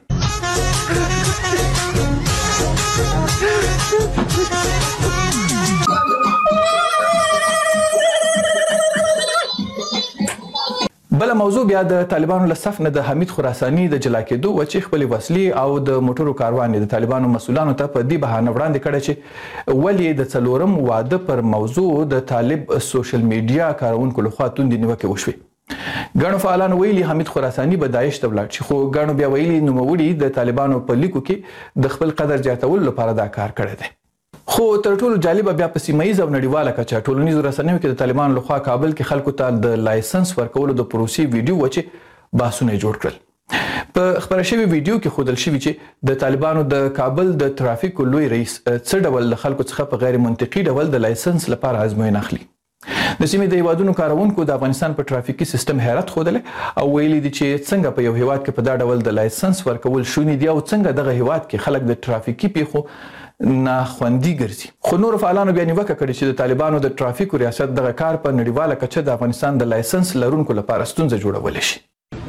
بل موضوع بیا د طالبانو له صف نه د حمید خراساني د جلا کېدو و چې خپلې وسلې او د موټرو کاروان د طالبانو مسؤلانو ته په دې بهانه وړاندې کړی چې ولې د څلورم واده پر موضوع د طالب سوشل میډیا کارونکو لخوا توندې نیوکې وشوې. ګڼو فعالانو ویلي حمید خراساني به داعش ته ولاړ شي، خو ګڼو بیا ویلي نوموړي د طالبانو په لیکو کې د خپل قدر زیاتولو لپاره دا کار کړی دی. خو تر ټولو جالبه بیا په سیمه ییزه او نړیواله کچه ټولنیزو رسنیو کې د طالبانو لخوا کابل کې خلکو ته د لایسنس ورکولو د پروسې ویډیو و چې بحثونه جوړ کړل. په خبره شوي ویډیو کې ښودل شوي چې د طالبانو د کابل د ترافیکو لوی رئیس څه ډول د خلکو څخه په غیر منطقي ډول د لایسنس لپاره ازموینه اخلي. د سیمې د هیوادونو کاروونکو د افغانستان په ترافیکي سیستم حیرت ښودلی او ویلي دي چې څنګه په یو هیواد کې په دا ډول د لایسنس ورکول شوني دي او څنګه دغه هیواد کې خلک د ترافیکي پیښو ناخوندي ګرځي. خو نورو فعالانو بیا نیوکه کړې چې د طالبانو د ترافیکو ریاست دغه کار په نړیواله کچه د افغانستان د لایسنس لرونکو لپاره ستونزه جوړولی شي.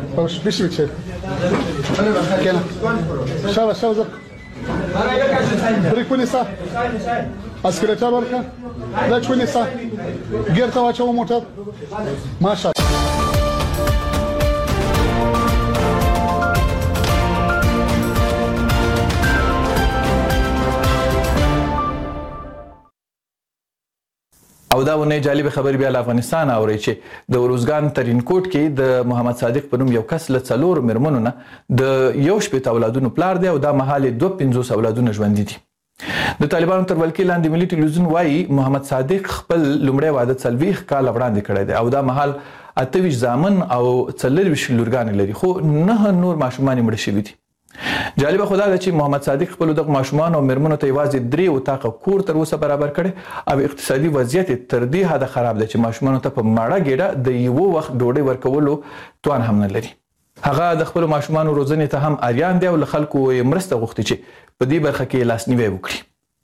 اسکرچا ورکا دا چونی سا ګیر تا واچو موټر ماشاء او دا ونه جالب خبر بیا له افغانستان اوري چې د اروزګان ترینکوټ کې د محمد صادق په نوم یو کس له څلور مېرمنو نه د یو شپېته اولادونو پلار دی او دا مهال یې دوه پنځوس اولادونه ژوندي دي. د طالبانو تر ولکې لاندې ملي ټلویزیون وایي محمد صادق خپل لومړی واده څلوېښت کاله وړاندې کړی دی او دا مهال اته ویشت زامن او څلرویشت لورګانې لري، خو نهه نور ماشومان یې مړه شوي دي. جالبه خو دا ده چې محمد صادق خپلو دغه ماشومانو او مېرمنو ته یوازې درې اتاقه کور تر اوسه برابر کړی او اقتصادي وضعیت یې تر دې حده خراب دی چې ماشومانو ته په ماړه ګېډه د یوه وخت ډوډۍ ورکولو توان هم نه لري. هغه د خپلو ماشومانو روزنې ته هم اریان دی او له خلکو یې مرسته غوښتي چې په دې برخه کې لاسنیوی وکړي.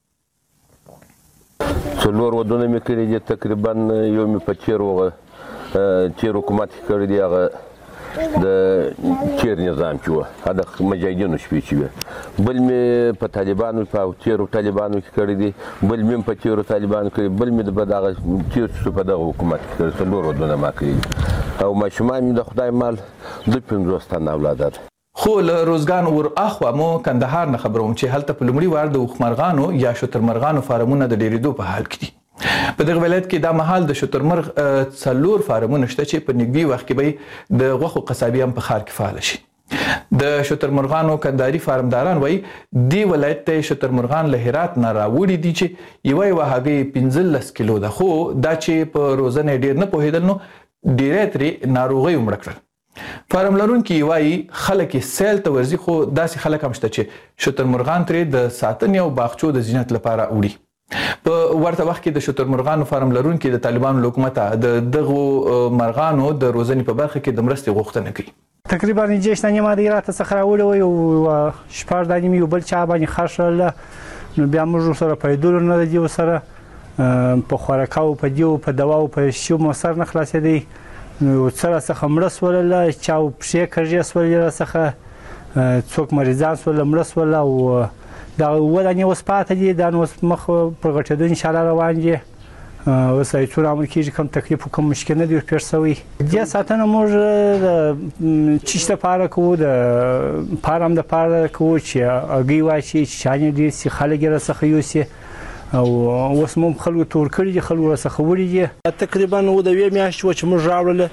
څلور ودونه مې کړي دي، تقریبا یو مې په چیر وغه چیر حکومت کې کړی دی، هغه د چیر نظام چې و هغه مجاهدینو شپې چې وې، بل مې په طالبانو په چیرو طالبانو کې کړی دی، بل مې په چیرو طالبانو کړی، بل مې په دغه چیر چې په دغه حکومت کې کړی. څلور ودونه ما کړي او ماشومان مې د خدای مال دوه پنځوس تنه اولاد. خو له روزګان ور اخوا مو کندهار نه خبروم چې هلته په لومړي وار د اوښمرغانو یا شترمرغانو فارمونه د ډېرېدو په حال کې دي. په دغه ولایت کې دا مهال د شترمرغ څلور فارمونه شته چې په نږدې وخت کې به د غوښو قصابي هم په ښار کې فعاله شي. د شترمرغانو کندهاري فارمداران وایي دې ولایت ته شترمرغان له هرات نه راوړي دي چې یوه یوه هګۍ پنځلس کیلو ده، خو دا چې په روزنه ډېر نه پوهېدل نو ډېری ترې ناروغۍ مړه کړل. فارم لرونکي وایي خلک یې سیل ته ورځي، خو داسې خلک هم شته چې شترمرغان ترې د ساتنې او باغچو د زینت لپاره وړي. په ورته وخت کې د شترمرغانو فارم لرونکي د طالبانو له حکومته د دغو مرغانو د روزنې په برخه کې د مرستې غوښتنه کوي. تقریبا نږدې شته نیمه د هرات څخه راوړی وی او شپږ دانې مې یو بل چا باندې خرڅ کړل، نو بیا موږ ورسره پیدلو نه د دې ورسره په خوراکاو په دیو په دواو په شیو مو سر نه خلاصېدی، نو څه راڅخه مړه سولله، چا پښې کږې سولې راڅخه، څوک مریضان سول مړه سول او دا اووه دانې اوس پاته دي، دا نو اوس مخ پر غټېدو انشاءالله روان دي. اوس څومره عمر کېږي کوم تکلیف کوم مشکل نه دی ورپېښ شوی. دې ساتنه موږ د چیش دپاره کوو، د فارم دپاره کوو چې هګۍ واچي، چې شیانې ډېر سي، خلک یې راڅخه یوسي او اوس مو خلکو ته ورکړي دي، خلکو راڅخه وړي دي. تقریبا اووه دوې میاشتې وه چې موږ راوړله،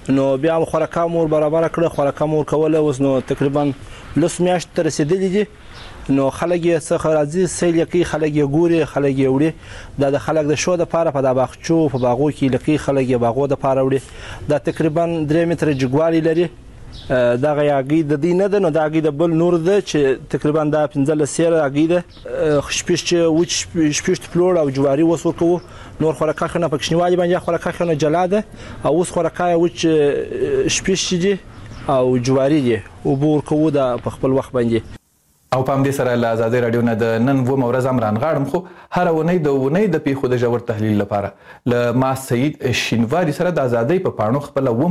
نو بیا هم خوراکه مور برابر کړه خوراکه مور کوله اوس نو تقریبا لس میاشتې ته رسېدلي دي نو خلک یې څخه راځي سیل یې کوي خلک یې ګوري خلک یې وړي دا د خلک د شو دپاره په دا باغچو په باغو کې لکي خلک یې باغو دپاره وړي دا تقریبا درې متره جګوالي لري دغه هګۍ د دې نه ده نو دا هګۍ د بل نور ده چې تقریبا دا پنځلس سیره هګۍ ده شپږ چې وچ شپږ پلوړ او جواري اوس ورکوو نور خوراکه خونه په کشنیوالي باندې خوراکه خونه جلا ده او اوس خوراکه وچ شپږ دي او جواري دي او بور کوو د په خپل وخت باندې او په همدې سره له ازادي رادیو نه د نن ومه ورځ هم رانغاړم خو هره اونۍ د اونۍ د پیښو د ژور تحلیل لپاره له ما سعید شینواري سره د ازادۍ په پاڼو خپله ومه